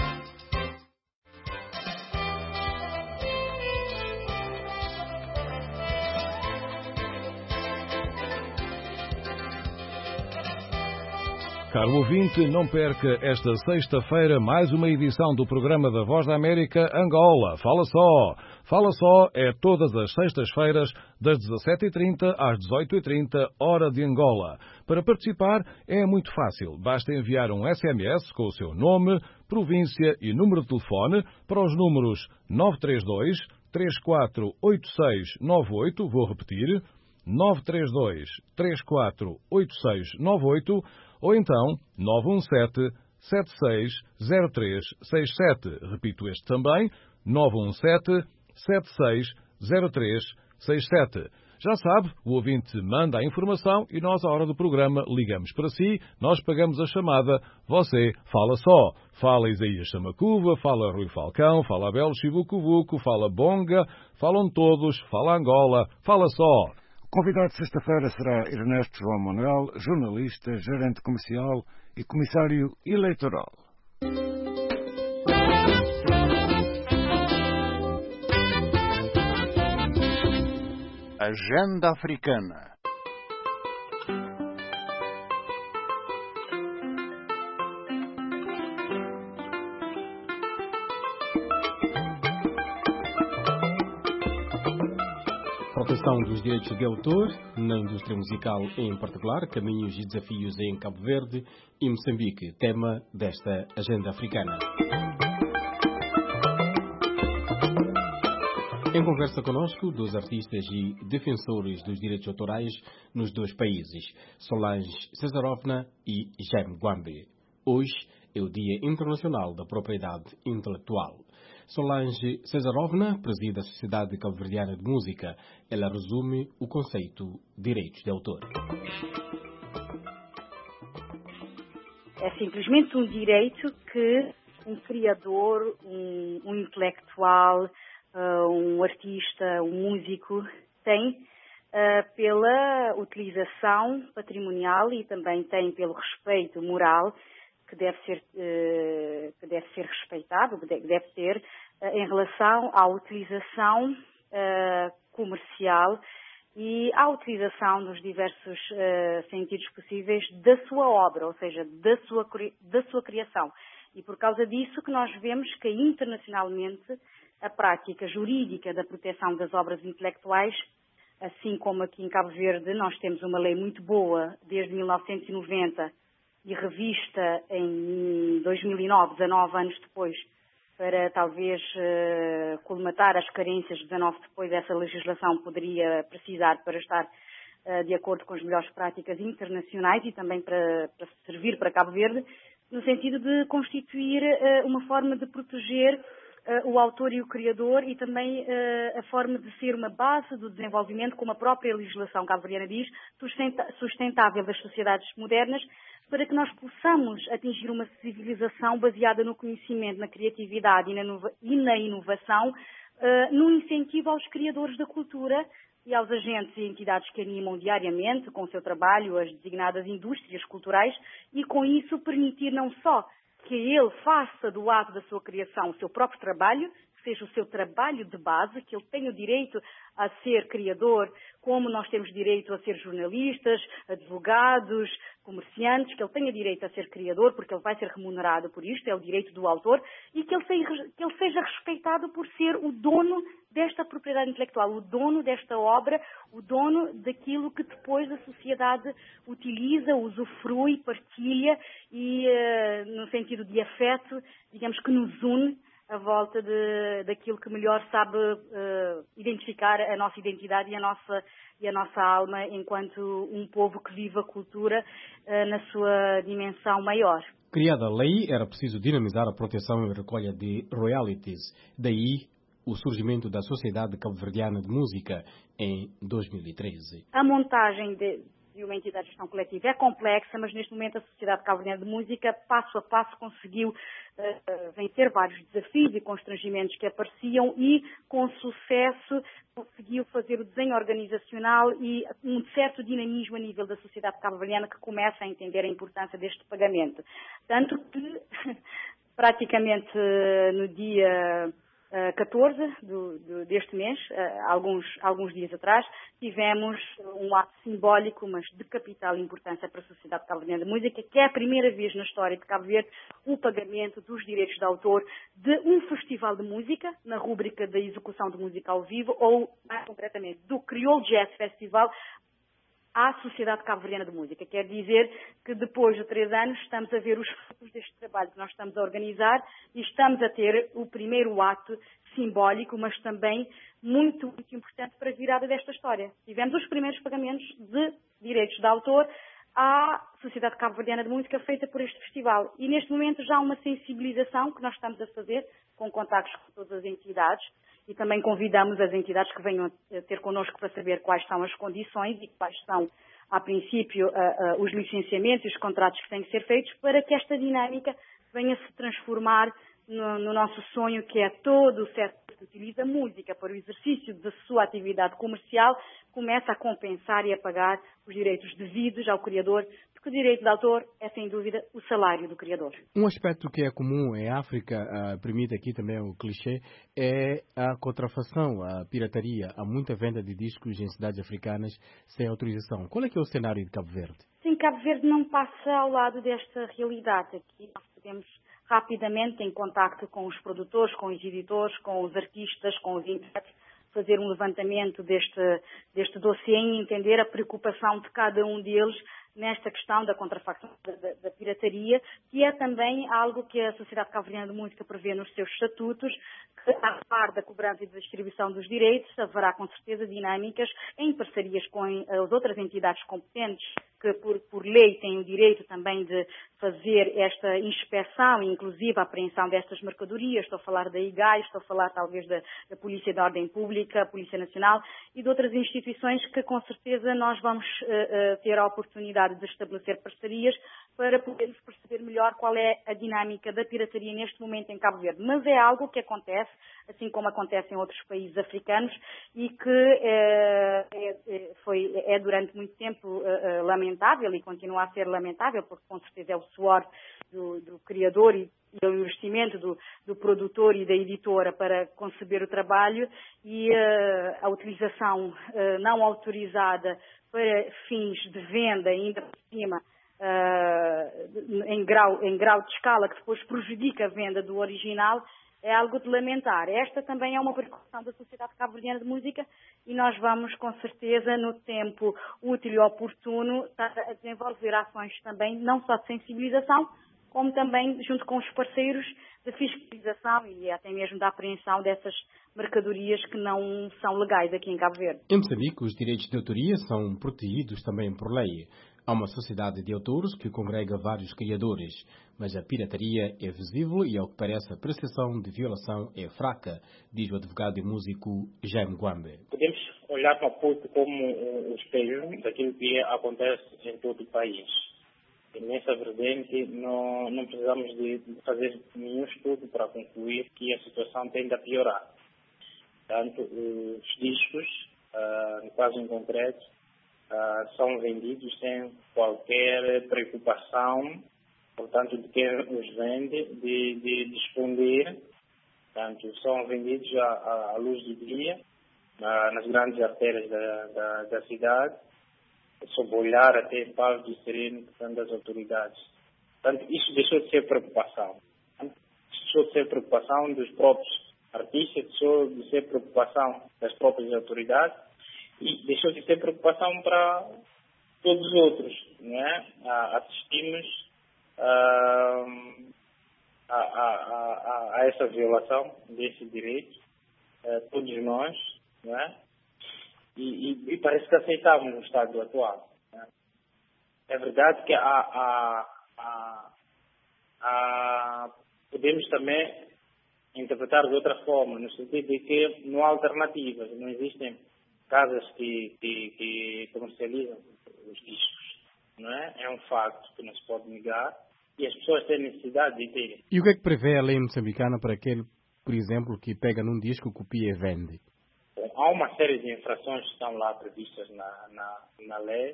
Caro ouvinte, não perca esta sexta-feira mais uma edição do programa da Voz da América Angola. Fala só! Fala só é todas as sextas-feiras, das dezassete e trinta às dezoito e trinta, hora de Angola. Para participar é muito fácil. Basta enviar um S M S com o seu nome, província e número de telefone para os números nove três dois, três quatro oito seis nove oito, vou repetir, nove três dois, três quatro oito seis nove oito, ou então nove um sete, sete seis zero três seis sete. Repito este também, nove um sete, sete seis zero três seis sete. Já sabe, o ouvinte manda a informação e nós, à hora do programa, ligamos para si, nós pagamos a chamada, você fala só. Fala Isaías Samacuva, fala Rui Falcão, fala Abel Chivucuvuco, fala Bonga, falam todos, fala Angola, fala só. O convidado de sexta-feira será Ernesto João Manuel, jornalista, gerente comercial e comissário eleitoral. Agenda Africana. Proteção dos direitos de autor, na indústria musical em particular, caminhos e desafios em Cabo Verde e Moçambique, tema desta agenda africana. Em conversa conosco, dos artistas e defensores dos direitos autorais nos dois países, Solange Cesarovna e Jaime Gwambe. Hoje é o Dia Internacional da Propriedade Intelectual. Solange Cesarovna preside a Sociedade Cabo-Verdiana de Música. Ela resume o conceito direitos de autor. É simplesmente um direito que um criador, um, um intelectual, uh, um artista, um músico tem uh, pela utilização patrimonial e também tem pelo respeito moral que deve ser, uh, que deve ser respeitado, que deve ter uh, em relação à utilização uh, comercial e à utilização dos diversos uh, sentidos possíveis da sua obra, ou seja, da sua, da sua criação. E por causa disso que nós vemos que internacionalmente a prática jurídica da proteção das obras intelectuais, assim como aqui em Cabo Verde nós temos uma lei muito boa desde mil novecentos e noventa e revista em dois mil e nove, dezanove anos depois, para talvez uh, colmatar as carências, dezanove depois dessa legislação poderia precisar para estar uh, de acordo com as melhores práticas internacionais e também para, para servir para Cabo Verde, no sentido de constituir uh, uma forma de proteger uh, o autor e o criador e também uh, a forma de ser uma base do desenvolvimento, como a própria legislação cabo-verdiana diz, sustentável das sociedades modernas, para que nós possamos atingir uma civilização baseada no conhecimento, na criatividade e na, inova- e na inovação, uh, no incentivo aos criadores da cultura e aos agentes e entidades que animam diariamente com o seu trabalho as designadas indústrias culturais e com isso permitir não só que ele faça do ato da sua criação o seu próprio trabalho, que seja o seu trabalho de base, que ele tenha o direito a ser criador, como nós temos direito a ser jornalistas, advogados, comerciantes, que ele tenha direito a ser criador, porque ele vai ser remunerado por isto, é o direito do autor, e que ele seja, que ele seja respeitado por ser o dono desta propriedade intelectual, o dono desta obra, o dono daquilo que depois a sociedade utiliza, usufrui, partilha e, uh, no sentido de afeto, digamos que nos une à volta de, daquilo que melhor sabe uh, identificar a nossa identidade e a nossa, e a nossa alma enquanto um povo que vive a cultura uh, na sua dimensão maior. Criada a lei, era preciso dinamizar a proteção e recolha de royalties. Daí o surgimento da Sociedade Cabo-Verdiana de Música em dois mil e treze. A montagem de, de uma entidade de gestão coletiva é complexa, mas neste momento a Sociedade Cabo-Verdiana de Música, passo a passo, conseguiu uh, vencer vários desafios e constrangimentos que apareciam e, com sucesso, conseguiu fazer o desenho organizacional e um certo dinamismo a nível da sociedade cabo-verdiana que começa a entender a importância deste pagamento. Tanto que, praticamente no dia Uh, catorze do, do, deste mês, uh, alguns, alguns dias atrás, tivemos um ato simbólico, mas de capital importância para a sociedade cabo-verdiana de música, que é a primeira vez na história de Cabo Verde o pagamento dos direitos de autor de um festival de música, na rúbrica da execução de música ao vivo, ou, mais concretamente, do Crioulo Jazz Festival, à Sociedade Cabo-Verdiana de Música. Quer dizer que depois de três anos estamos a ver os frutos deste trabalho que nós estamos a organizar e estamos a ter o primeiro ato simbólico, mas também muito, muito importante para a virada desta história. Tivemos os primeiros pagamentos de direitos de autor à Sociedade Cabo-Verdiana de Música feita por este festival. E neste momento já há uma sensibilização que nós estamos a fazer com contactos com todas as entidades e também convidamos as entidades que venham a ter connosco para saber quais são as condições e quais são, a princípio, uh, uh, os licenciamentos e os contratos que têm que ser feitos para que esta dinâmica venha se transformar no, no nosso sonho, que é todo o setor que utiliza música para o exercício da sua atividade comercial, começa a compensar e a pagar os direitos devidos ao criador, porque o direito de autor é, sem dúvida, o salário do criador. Um aspecto que é comum em África, uh, permite aqui também o clichê, é a contrafação, a pirataria. Há muita venda de discos em cidades africanas sem autorização. Qual é que é o cenário de Cabo Verde? Sim, Cabo Verde não passa ao lado desta realidade. Aqui nós podemos rapidamente, em contacto com os produtores, com os editores, com os artistas, com os intérpretes, fazer um levantamento deste, deste dossiê e entender a preocupação de cada um deles nesta questão da contrafação da, da, da pirataria, que é também algo que a Sociedade Cabo-Verdiana de Música prevê nos seus estatutos, que a par da cobrança e da distribuição dos direitos, haverá com certeza dinâmicas em parcerias com as outras entidades competentes, que por, por lei têm o direito também de fazer esta inspeção, inclusive a apreensão destas mercadorias. Estou a falar da I G A I, estou a falar talvez da, da Polícia da Ordem Pública, a Polícia Nacional e de outras instituições que com certeza nós vamos uh, uh, ter a oportunidade de estabelecer parcerias para podermos perceber melhor qual é a dinâmica da pirataria neste momento em Cabo Verde. Mas é algo que acontece, assim como acontece em outros países africanos, e que é, é, foi, é durante muito tempo é, lamentável e continua a ser lamentável, porque com certeza é o suor do, do criador e, e o investimento do, do produtor e da editora para conceber o trabalho, e é, a utilização é, não autorizada para fins de venda, ainda por cima, Uh, em, grau, em grau de escala, que depois prejudica a venda do original, é algo de lamentar. Esta também é uma preocupação da Sociedade Cabo-Verdiana de Música e nós vamos, com certeza, no tempo útil e oportuno, estar a desenvolver ações também, não só de sensibilização, como também junto com os parceiros de fiscalização e até mesmo da apreensão dessas mercadorias que não são legais aqui em Cabo Verde. Em Moçambique, os direitos de autoria são protegidos também por lei. Há uma sociedade de autores que congrega vários criadores, mas a pirataria é visível e, ao que parece, a percepção de violação é fraca, diz o advogado e músico Jaime Guambe. Podemos olhar para Maputo como o espelho daquilo que acontece em todo o país. E nessa vertente, não, não precisamos de fazer nenhum estudo para concluir que a situação tende a piorar. Portanto, os discos, uh, no caso em concreto, Uh, são vendidos sem qualquer preocupação, portanto, de quem os vende, de, de, de esconder. Portanto, são vendidos à, à luz do dia, uh, nas grandes artérias da, da, da cidade, sob o olhar até paz do sereno, portanto, das autoridades. Portanto, isso deixou de ser preocupação. Deixou de ser preocupação dos próprios artistas, deixou de ser preocupação das próprias autoridades, e deixou de ter preocupação para todos os outros, não é? Assistimos uh, a, a, a, a essa violação desse direito, uh, todos nós, não é? E, e, e parece que aceitamos o estado atual. Não é? É verdade que há, há, há, há, podemos também interpretar de outra forma, no sentido de que não há alternativas, não existem casas que, que, que comercializam os discos, não é? É um facto que não se pode negar e as pessoas têm necessidade de ter. E o que é que prevê a lei moçambicana para aquele, por exemplo, que pega num disco, copia e vende? Bom, há uma série de infrações que estão lá previstas na, na, na lei,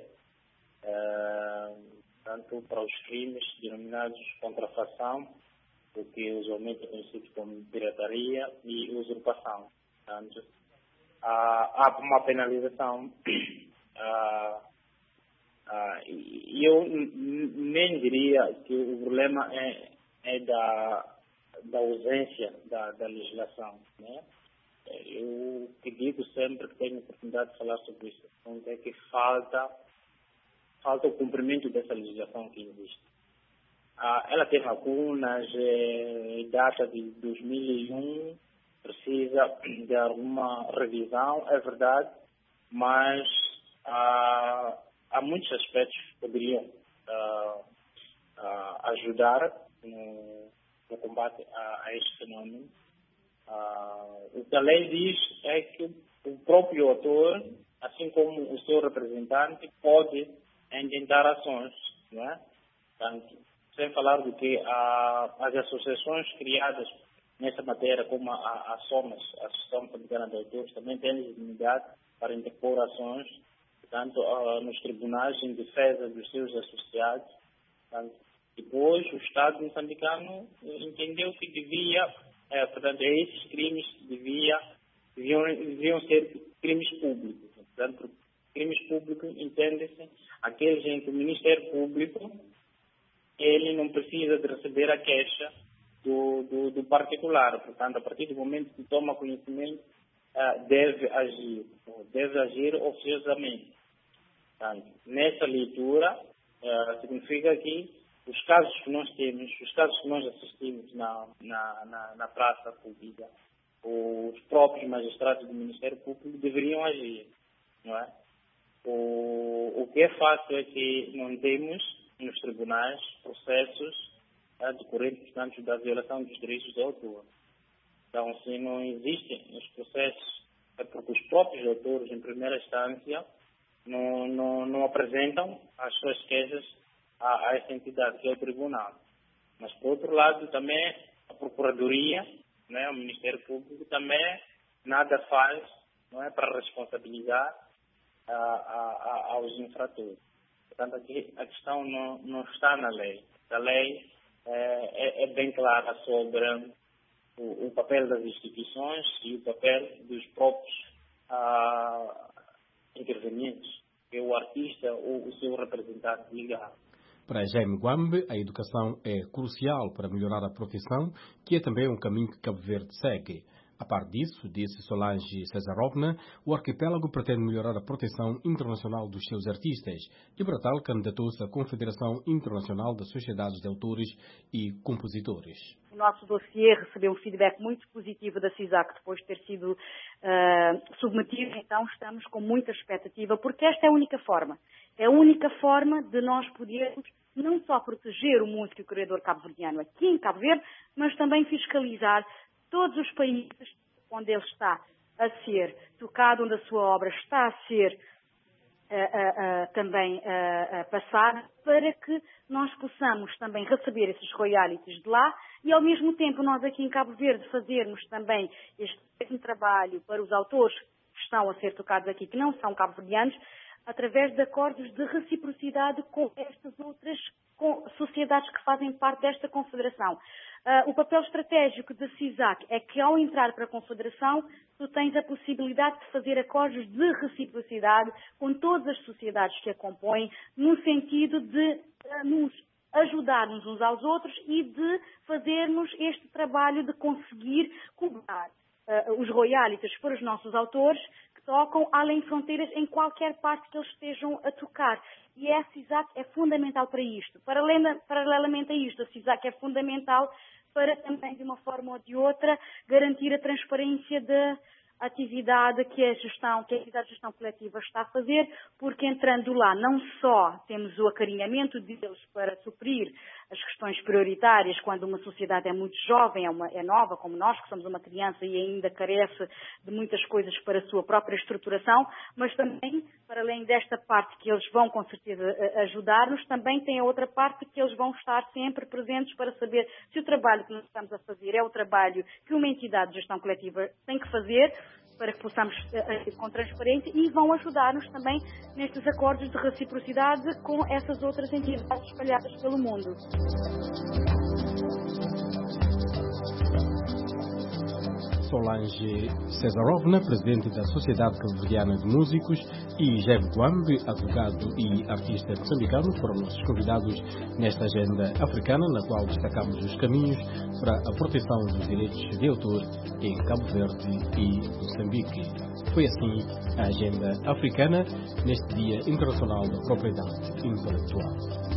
uh, tanto para os crimes denominados contrafação, o que usualmente é conhecido como pirataria e usurpação. Portanto, há uma penalização uh, uh, e eu nem diria que o problema é, é da, da ausência da, da legislação, né? Eu que digo sempre que tenho oportunidade de falar sobre isso, é que falta, falta o cumprimento dessa legislação que existe. Uh, ela tem lacunas, é, data de dois mil e um, precisa de alguma revisão, é verdade, mas ah, há muitos aspectos que poderiam ah, ah, ajudar no, no combate a, a este fenômeno. Ah, o que a lei diz é que o próprio autor, assim como o seu representante, pode intentar ações, não é? Portanto, sem falar do que ah, as associações criadas nessa matéria, como a, a SOMAS, a Associação Moçambicana de Autores, também tem legitimidade para interpor ações, portanto, uh, nos tribunais em defesa dos seus associados. Portanto, depois, o Estado moçambicano entendeu que devia, eh, portanto, esses crimes devia, deviam, deviam ser crimes públicos. Portanto, crimes públicos entende-se aqueles em que o Ministério Público ele não precisa de receber a queixa Do, do, do particular. Portanto, a partir do momento que toma conhecimento, uh, deve agir, deve agir oficiosamente. Portanto, nessa leitura, Uh, significa que os casos que nós temos, os casos que nós assistimos na, na, na, na praça pública, os próprios magistrados do Ministério Público deveriam agir, não é? O, o que é fácil é que não temos nos tribunais processos uh, decorrentes, portanto, da violação dos direitos do autor. Então, se não existem os processos, é porque os próprios autores, em primeira instância, não, não, não apresentam as suas queixas a, a essa entidade, que é o tribunal. Mas, por outro lado, também a Procuradoria, né, o Ministério Público, também nada faz, não é, para responsabilizar a, a, a, aos infratores. Portanto, aqui a questão não, não está na lei. A lei é, é, é bem clara sobre o, o papel das instituições e o papel dos próprios ah, intervenientes, que é o artista ou o seu representante legal. Para Jaime Gwambe, a educação é crucial para melhorar a profissão, que é também um caminho que Cabo Verde segue. A par disso, disse Solange Cesarovna, o arquipélago pretende melhorar a proteção internacional dos seus artistas e, para tal, candidatou-se à Confederação Internacional das Sociedades de Autores e Compositores. O nosso dossiê recebeu um feedback muito positivo da CISAC depois de ter sido uh, submetido, então estamos com muita expectativa, porque esta é a única forma. É a única forma de nós podermos não só proteger o músico e o criador cabo-verdiano aqui em Cabo Verde, mas também fiscalizar todos os países onde ele está a ser tocado, onde a sua obra está a ser uh, uh, uh, também uh, uh, passada, para que nós possamos também receber esses royalties de lá e, ao mesmo tempo, nós aqui em Cabo Verde fazermos também este mesmo trabalho para os autores que estão a ser tocados aqui, que não são cabo-verdianos, através de acordos de reciprocidade com estas outras com sociedades que fazem parte desta confederação. Uh, o papel estratégico da CISAC é que, ao entrar para a confederação, tu tens a possibilidade de fazer acordos de reciprocidade com todas as sociedades que a compõem, no sentido de uh, nos ajudarmos uns aos outros e de fazermos este trabalho de conseguir cobrar uh, os royalties para os nossos autores que tocam além de fronteiras em qualquer parte que eles estejam a tocar. E a CISAC é fundamental para isto. Paralelamente a isto, a CISAC é fundamental para também, de uma forma ou de outra, garantir a transparência da atividade que a gestão, que a entidade de gestão coletiva está a fazer, porque entrando lá não só temos o acarinhamento deles para suprir as questões prioritárias quando uma sociedade é muito jovem, é, uma, é nova, como nós, que somos uma criança e ainda carece de muitas coisas para a sua própria estruturação, mas também, para além desta parte que eles vão com certeza ajudar-nos, também tem a outra parte que eles vão estar sempre presentes para saber se o trabalho que nós estamos a fazer é o trabalho que uma entidade de gestão coletiva tem que fazer, para que possamos agir com transparência, e vão ajudar-nos também nestes acordos de reciprocidade com essas outras entidades espalhadas pelo mundo. Solange Cesarovna, presidente da Sociedade Cabo-Verdiana de Músicos, e Jaime Gwambe, advogado e artista moçambicano, foram nossos convidados nesta agenda africana, na qual destacamos os caminhos para a proteção dos direitos de autor em Cabo Verde e Moçambique. Foi assim a agenda africana neste Dia Internacional da Propriedade Intelectual.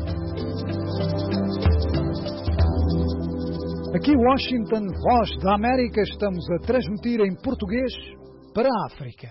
Aqui em Washington, Voz da América, estamos a transmitir em português para a África.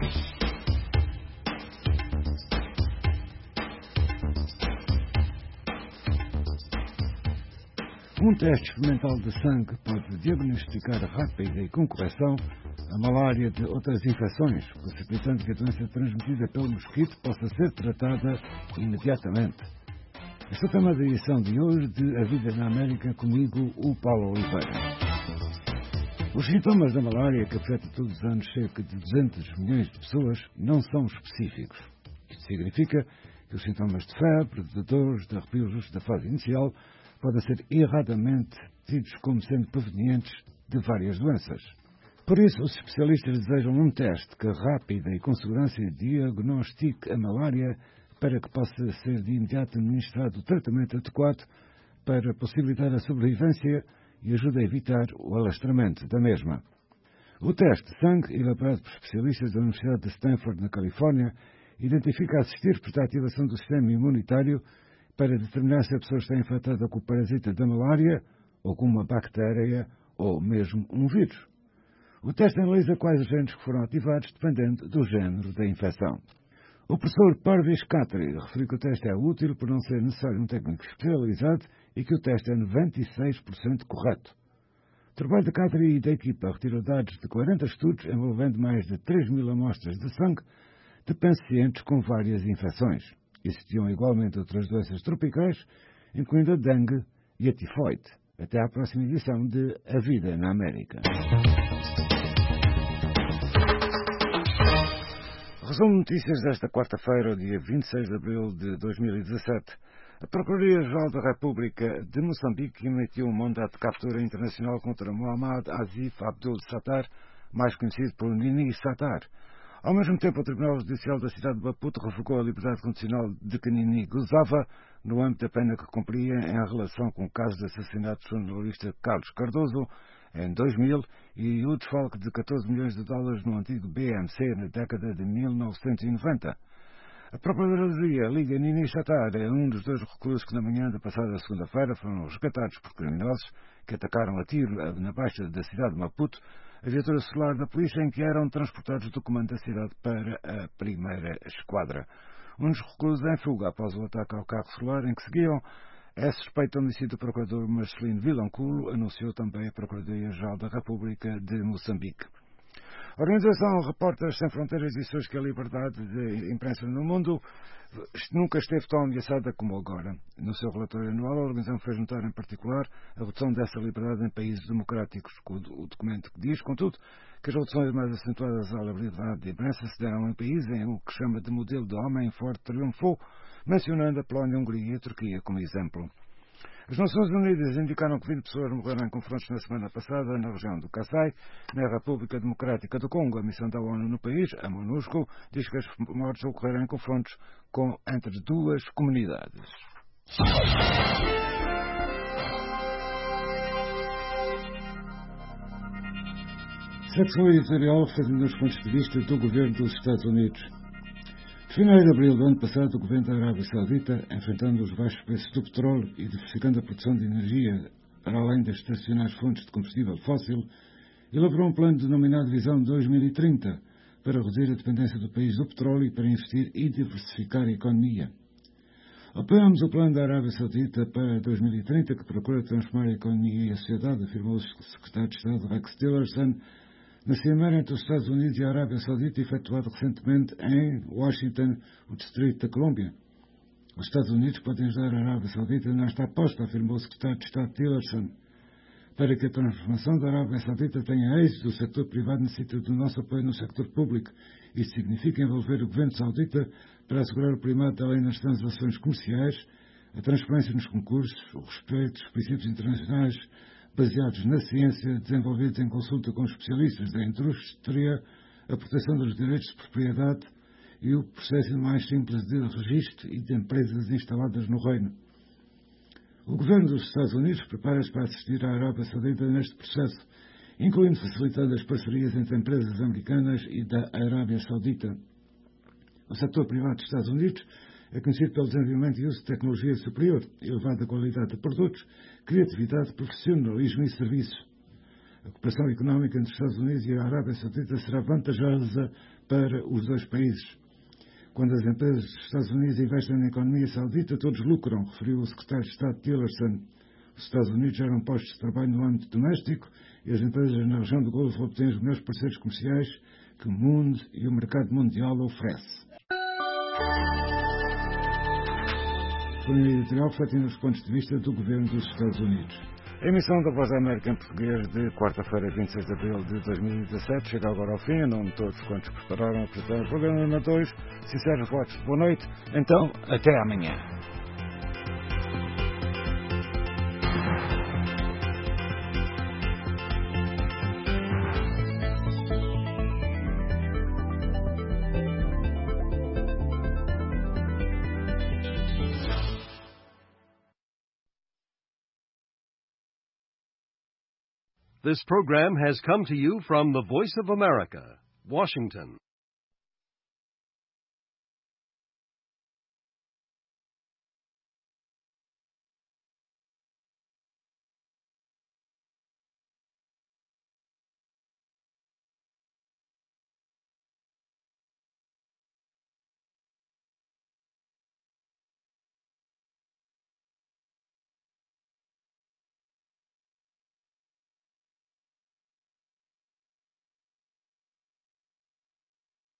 Um teste experimental de sangue pode diagnosticar rápida e com correção a malária de outras infecções, possibilitando que a doença transmitida pelo mosquito possa ser tratada imediatamente. Este é o tema da edição de hoje de A Vida na América, comigo, o Paulo Oliveira. Os sintomas da malária, que afeta todos os anos cerca de duzentos milhões de pessoas, não são específicos. Isto significa que os sintomas de febre, de dores, de arrepios da fase inicial podem ser erradamente tidos como sendo provenientes de várias doenças. Por isso, os especialistas desejam um teste que rápida e com segurança diagnostique a malária para que possa ser de imediato administrado o tratamento adequado para possibilitar a sobrevivência e ajude a evitar o alastramento da mesma. O teste de sangue, elaborado por especialistas da Universidade de Stanford, na Califórnia, identifica assistir para a ativação do sistema imunitário para determinar se a pessoa está infectada com o parasita da malária, ou com uma bactéria, ou mesmo um vírus. O teste analisa quais genes que foram ativados, dependendo do género da infecção. O professor Parviz Khatri referiu que o teste é útil por não ser necessário um técnico especializado e que o teste é noventa e seis por cento correto. O trabalho de Khatri e da equipa retirou dados de quarenta estudos envolvendo mais de três mil amostras de sangue de pacientes com várias infecções. Existiam igualmente outras doenças tropicais, incluindo a dengue e a tifoide. Até à próxima edição de A Vida na América. Resumo de notícias desta quarta-feira, dia vinte e seis de abril de dois mil e dezassete. A Procuradoria-Geral da República de Moçambique emitiu um mandato de captura internacional contra Mohamed Azif Abdul Sattar, mais conhecido por Nini Sattar. Ao mesmo tempo, o Tribunal Judicial da cidade de Maputo revogou a liberdade condicional de que Nini gozava no âmbito da pena que cumpria em relação com o caso de assassinato do jornalista Carlos Cardoso em dois mil e o desfalque de catorze milhões de dólares no antigo B M C na década de mil novecentos e noventa. A Procuradoria liga Nini Sattar é um dos dois reclusos que na manhã da passada segunda-feira foram resgatados por criminosos que atacaram a tiro na baixa da cidade de Maputo a viatura solar da polícia em que eram transportados do comando da cidade para a primeira esquadra. Um dos reclusos em fuga após o ataque ao carro solar em que seguiam é suspeito de homicídio do procurador Marcelino Vilanculo, anunciou também a Procuradoria-Geral da República de Moçambique. A Organização Repórteres Sem Fronteiras disse hoje que a liberdade de imprensa no mundo nunca esteve tão ameaçada como agora. No seu relatório anual, a organização fez notar, em particular, a redução dessa liberdade em países democráticos. O documento diz, contudo, que as reduções mais acentuadas à liberdade de imprensa se deram em países em o que chama de modelo de homem forte triunfou, mencionando a Polónia, a Hungria e a Turquia como exemplo. As Nações Unidas indicaram que vinte pessoas morreram em confrontos na semana passada na região do Kasai, na República Democrática do Congo. A missão da ONU no país, a MONUSCO, diz que as mortes ocorreram em confrontos com, entre duas comunidades. Secção editorial fazendo os pontos de vista do governo dos Estados Unidos. De finais de abril do ano passado, o governo da Arábia Saudita, enfrentando os baixos preços do petróleo e diversificando a produção de energia para além das tradicionais fontes de combustível fóssil, elaborou um plano denominado Visão dois mil e trinta para reduzir a dependência do país do petróleo e para investir e diversificar a economia. Apoiamos o plano da Arábia Saudita para dois mil e trinta, que procura transformar a economia e a sociedade, afirmou o secretário de Estado Rex Tillerson, na cimeira entre os Estados Unidos e a Arábia Saudita, efetuada recentemente em Washington, o Distrito da Colômbia. Os Estados Unidos podem ajudar a Arábia Saudita nesta aposta, afirmou o secretário de Estado Tillerson. Para que a transformação da Arábia Saudita tenha êxito, o setor privado necessita do nosso apoio no setor público. Isso significa envolver o governo saudita para assegurar o primato da lei nas transações comerciais, a transparência nos concursos, o respeito dos princípios internacionais baseados na ciência, desenvolvidos em consulta com especialistas da indústria, a proteção dos direitos de propriedade e o processo mais simples de registro e de empresas instaladas no Reino. O governo dos Estados Unidos prepara-se para assistir à Arábia Saudita neste processo, incluindo facilitando as parcerias entre empresas americanas e da Arábia Saudita. O setor privado dos Estados Unidos é conhecido pelo desenvolvimento e uso de tecnologia superior, elevada qualidade de produtos, criatividade, profissionalismo e serviço. A cooperação económica entre os Estados Unidos e a Arábia Saudita será vantajosa para os dois países. Quando as empresas dos Estados Unidos investem na economia saudita, todos lucram, referiu o secretário de Estado Tillerson. Os Estados Unidos geram postos de trabalho no âmbito doméstico e as empresas na região do Golfo obtêm os melhores parceiros comerciais que o mundo e o mercado mundial oferece. Foi um editorial refletindo os pontos de vista do governo dos Estados Unidos. A emissão da Voz da América em português de quarta-feira, vinte e seis de abril de dois mil e dezassete, chega agora ao fim. Em nome de todos quantos prepararam o programa número dois, sinceros votos de boa noite. Então, até amanhã. This program has come to you from the Voice of America, Washington.